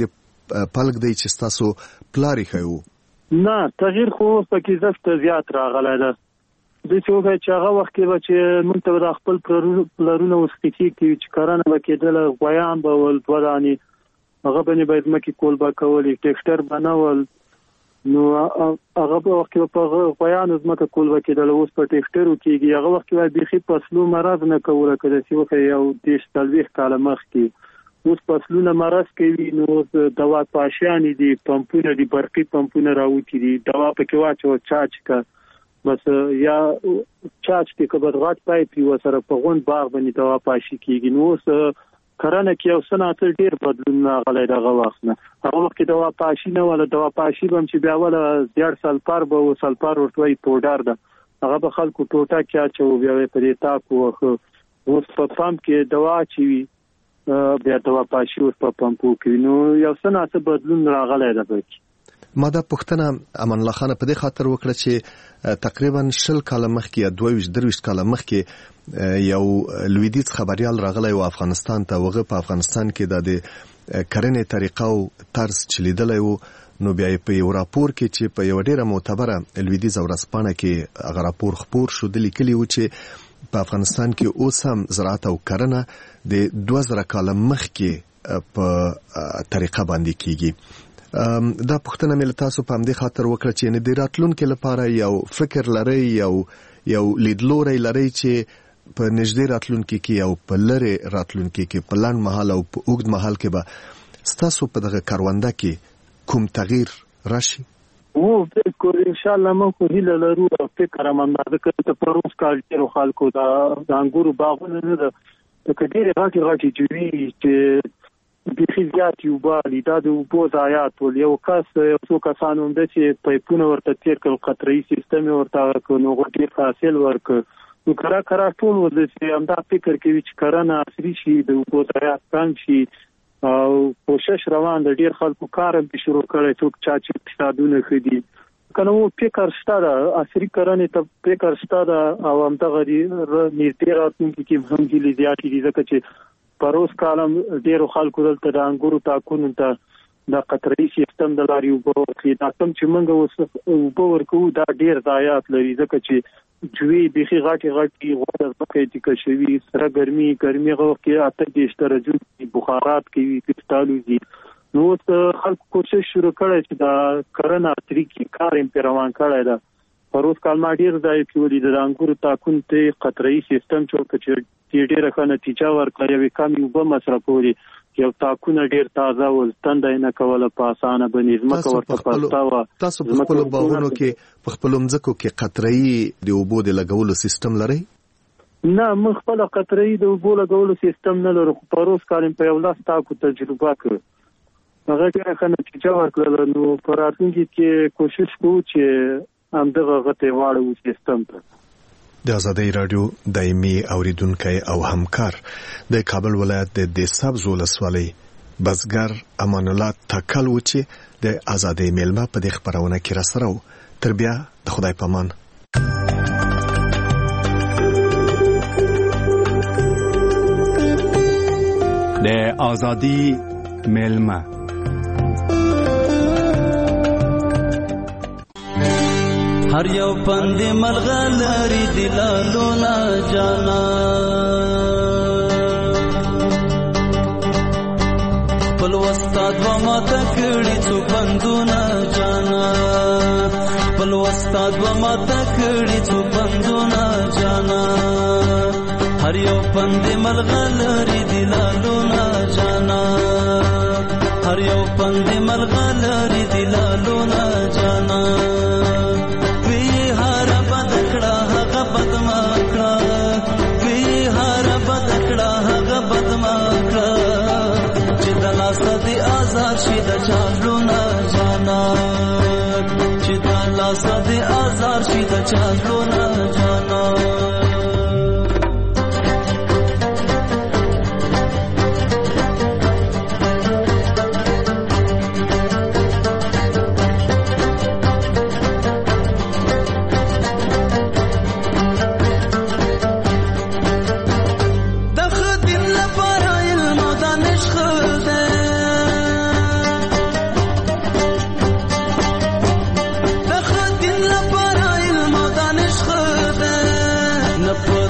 پلک دی چې تاسو پلاری خو نه تغییر خو پکې زفت زیات راغلی ده د څه وخت چې هغه وخت کې چې موږ ته د خپل پلرونو وسختی کې چې کارانه وکیدل غویان به ول ودانی هغه باندې باید مکه کول با کول ټیکټر بنول نو هغه په وخت کې په غویان زمکه کول وکیدل اوس په ټیکټرو کېږي هغه وخت کې به بيخي فصلو مرض نه کوله کله چې وخت یو دیش تلويخ کاله مخ کې اوس فصلونه مرض کوي نو دوا پاشانی دي پمپونه دي برقي پمپونه راوتی دي دوا پکې واچو چاچ کا بس یا چاچ کې کبر غټ پایپ یو سره په غون باغ باندې دوا پاشي کیږي نو اوس کرانه کې او صنعت ډیر بدلون راغلی دغه وخت نه هغه وخت دوا پاشي نه ولا دوا پاشي بم چې بیا ولا زیړ سلفر به او سلفر ورتوي پودر ده هغه به خلکو ټوټه کې اچو بیا په دې تاکو اوس په پام کې دوا چی بیا دوا پاشي اوس په پمپو کې نو یو صنعت بدلون راغلی ده پکې ما دا پښتنه امان الله خان په دې خاطر وکړه چې تقریبا شل کاله مخکې یا دوه درويشت کاله مخکې یو لویدیز خبريال راغلی او افغانستان ته وغه په افغانستان کې د کرنې طریقه او طرز چلیدلی وو نو بیا په یو راپور کې چې په یو ډیره معتبره لویدیز ورځپاڼه کې هغه راپور خبر شو د لیکلي و چې په افغانستان کې اوس هم زراعت او کرنه د دوه زره کاله مخکې په طریقه باندې کیږي دا پښتنه مل تاسو په همدې خاطر وکړه چې نه د راتلونکو لپاره یو فکر لري یو یو لیدلوري لري چې په نږدې راتلونکو کې یو په لری راتلونکو کې په لاند محل او په اوږد محل کې به تاسو په دغه کارونده کې کوم تغییر راشي او بالکل ان شاء الله مو کو هیله لرو او فکر هم اندازه کوي ته پروس کال ډیرو خلکو دا د انګورو باغونه نه ده د کډيري غاټي غاټي جوړي چې بيخي زیات یو بالي دا د وبو ضایعات ول یو کس یو څو کسانو د چې پایپونه ورته تیر کړ قطري سیستم ورته کو نو غټي حاصل ورک نو کرا کرا ټول ول چې هم دا فکر کوي چې کرنه عصري شي د وبو ضایعات کم شي او کوشش روان د ډیر خلکو کار به شروع کړي څوک چا چې اقتصادونه خدي کنه وو فکر ستاره عصري کرنه ته فکر ستاره او هم دغه نیټه راتونکي کې هم دي زیات دي ځکه چې پروس کالم ډیرو خلکو دلته د انګورو تاکون ته د قطري سیستم د لاري وبو کې دا کوم چې موږ اوس وبو ورکو دا ډیر ضایعات لري ځکه چې جوی بيخي غاټي غاټي غوړ زکه چې کشوي سره ګرمي ګرمي غو کې اته د درجه بخارات کې کټالو دي نو خلک کوشش شروع کړي چې دا کرنه طریقې کار امپیروان کړي دا پروس کال ما ډیر ځای کې ولې د انګورو تاکون ته قطري سیستم جوړ کړي ډیره ښه نتیجه ورکړي وي کم یو به مصرفوري یو تاکونه ډیر تازه ول تندای نه کوله په اسانه باندې زمکه ورته پاتاوه تاسو په خپل باغونو کې په خپل مځکو کې قطري د اوبو د لګولو سیستم لري نه موږ خپل قطري د اوبو لګولو سیستم نه لرو خو پروس کالم په یو لاس تاکو تجربه کړو هغه ډیره ښه نتیجه ورکړه نو پر راتلونکي کې کوشش کوو چې هم دغه غته واړو سیستم ته د آزادۍ رادیو دایمي اوریدونکو او همکار د کابل ولایت د دیساب ولسوالۍ بزګر امان الله تکل و چې د آزادۍ میلمه په دې خبرونه کې را سره و تر بیا د خدای پامان د آزادۍ میلمه هر یو پند ملغلری دلالو نا جانا پل وستاد و ما تکړی څو پندو نا جانا پل وستاد و ما تکړی څو پندو نا جانا هر یو پند ملغلری دلالو نا جانا هر یو پند ملغلری دلالو نا جانا آزاد شي د چالو نه جانا چې د لاس دې آزاد شي د چالو نه جانا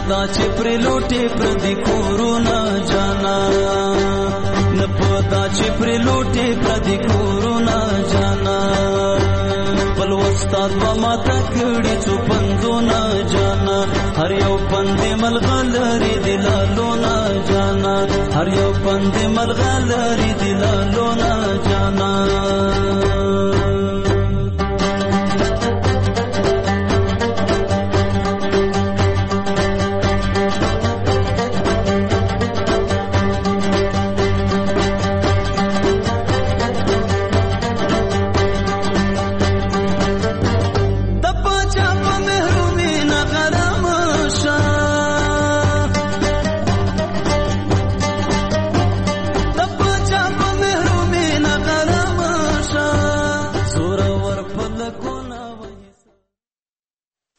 پدا چې پر لوټي پر دې کورونه جانا نه پدا چې پر لوټي پر دې کورونه جانا بل استاد و ما تکړي څو پندونه جانا هر یو پند ملغلري دلالونه جانا هر یو پند ملغلري دلالونه جانا دپا چاپ مهر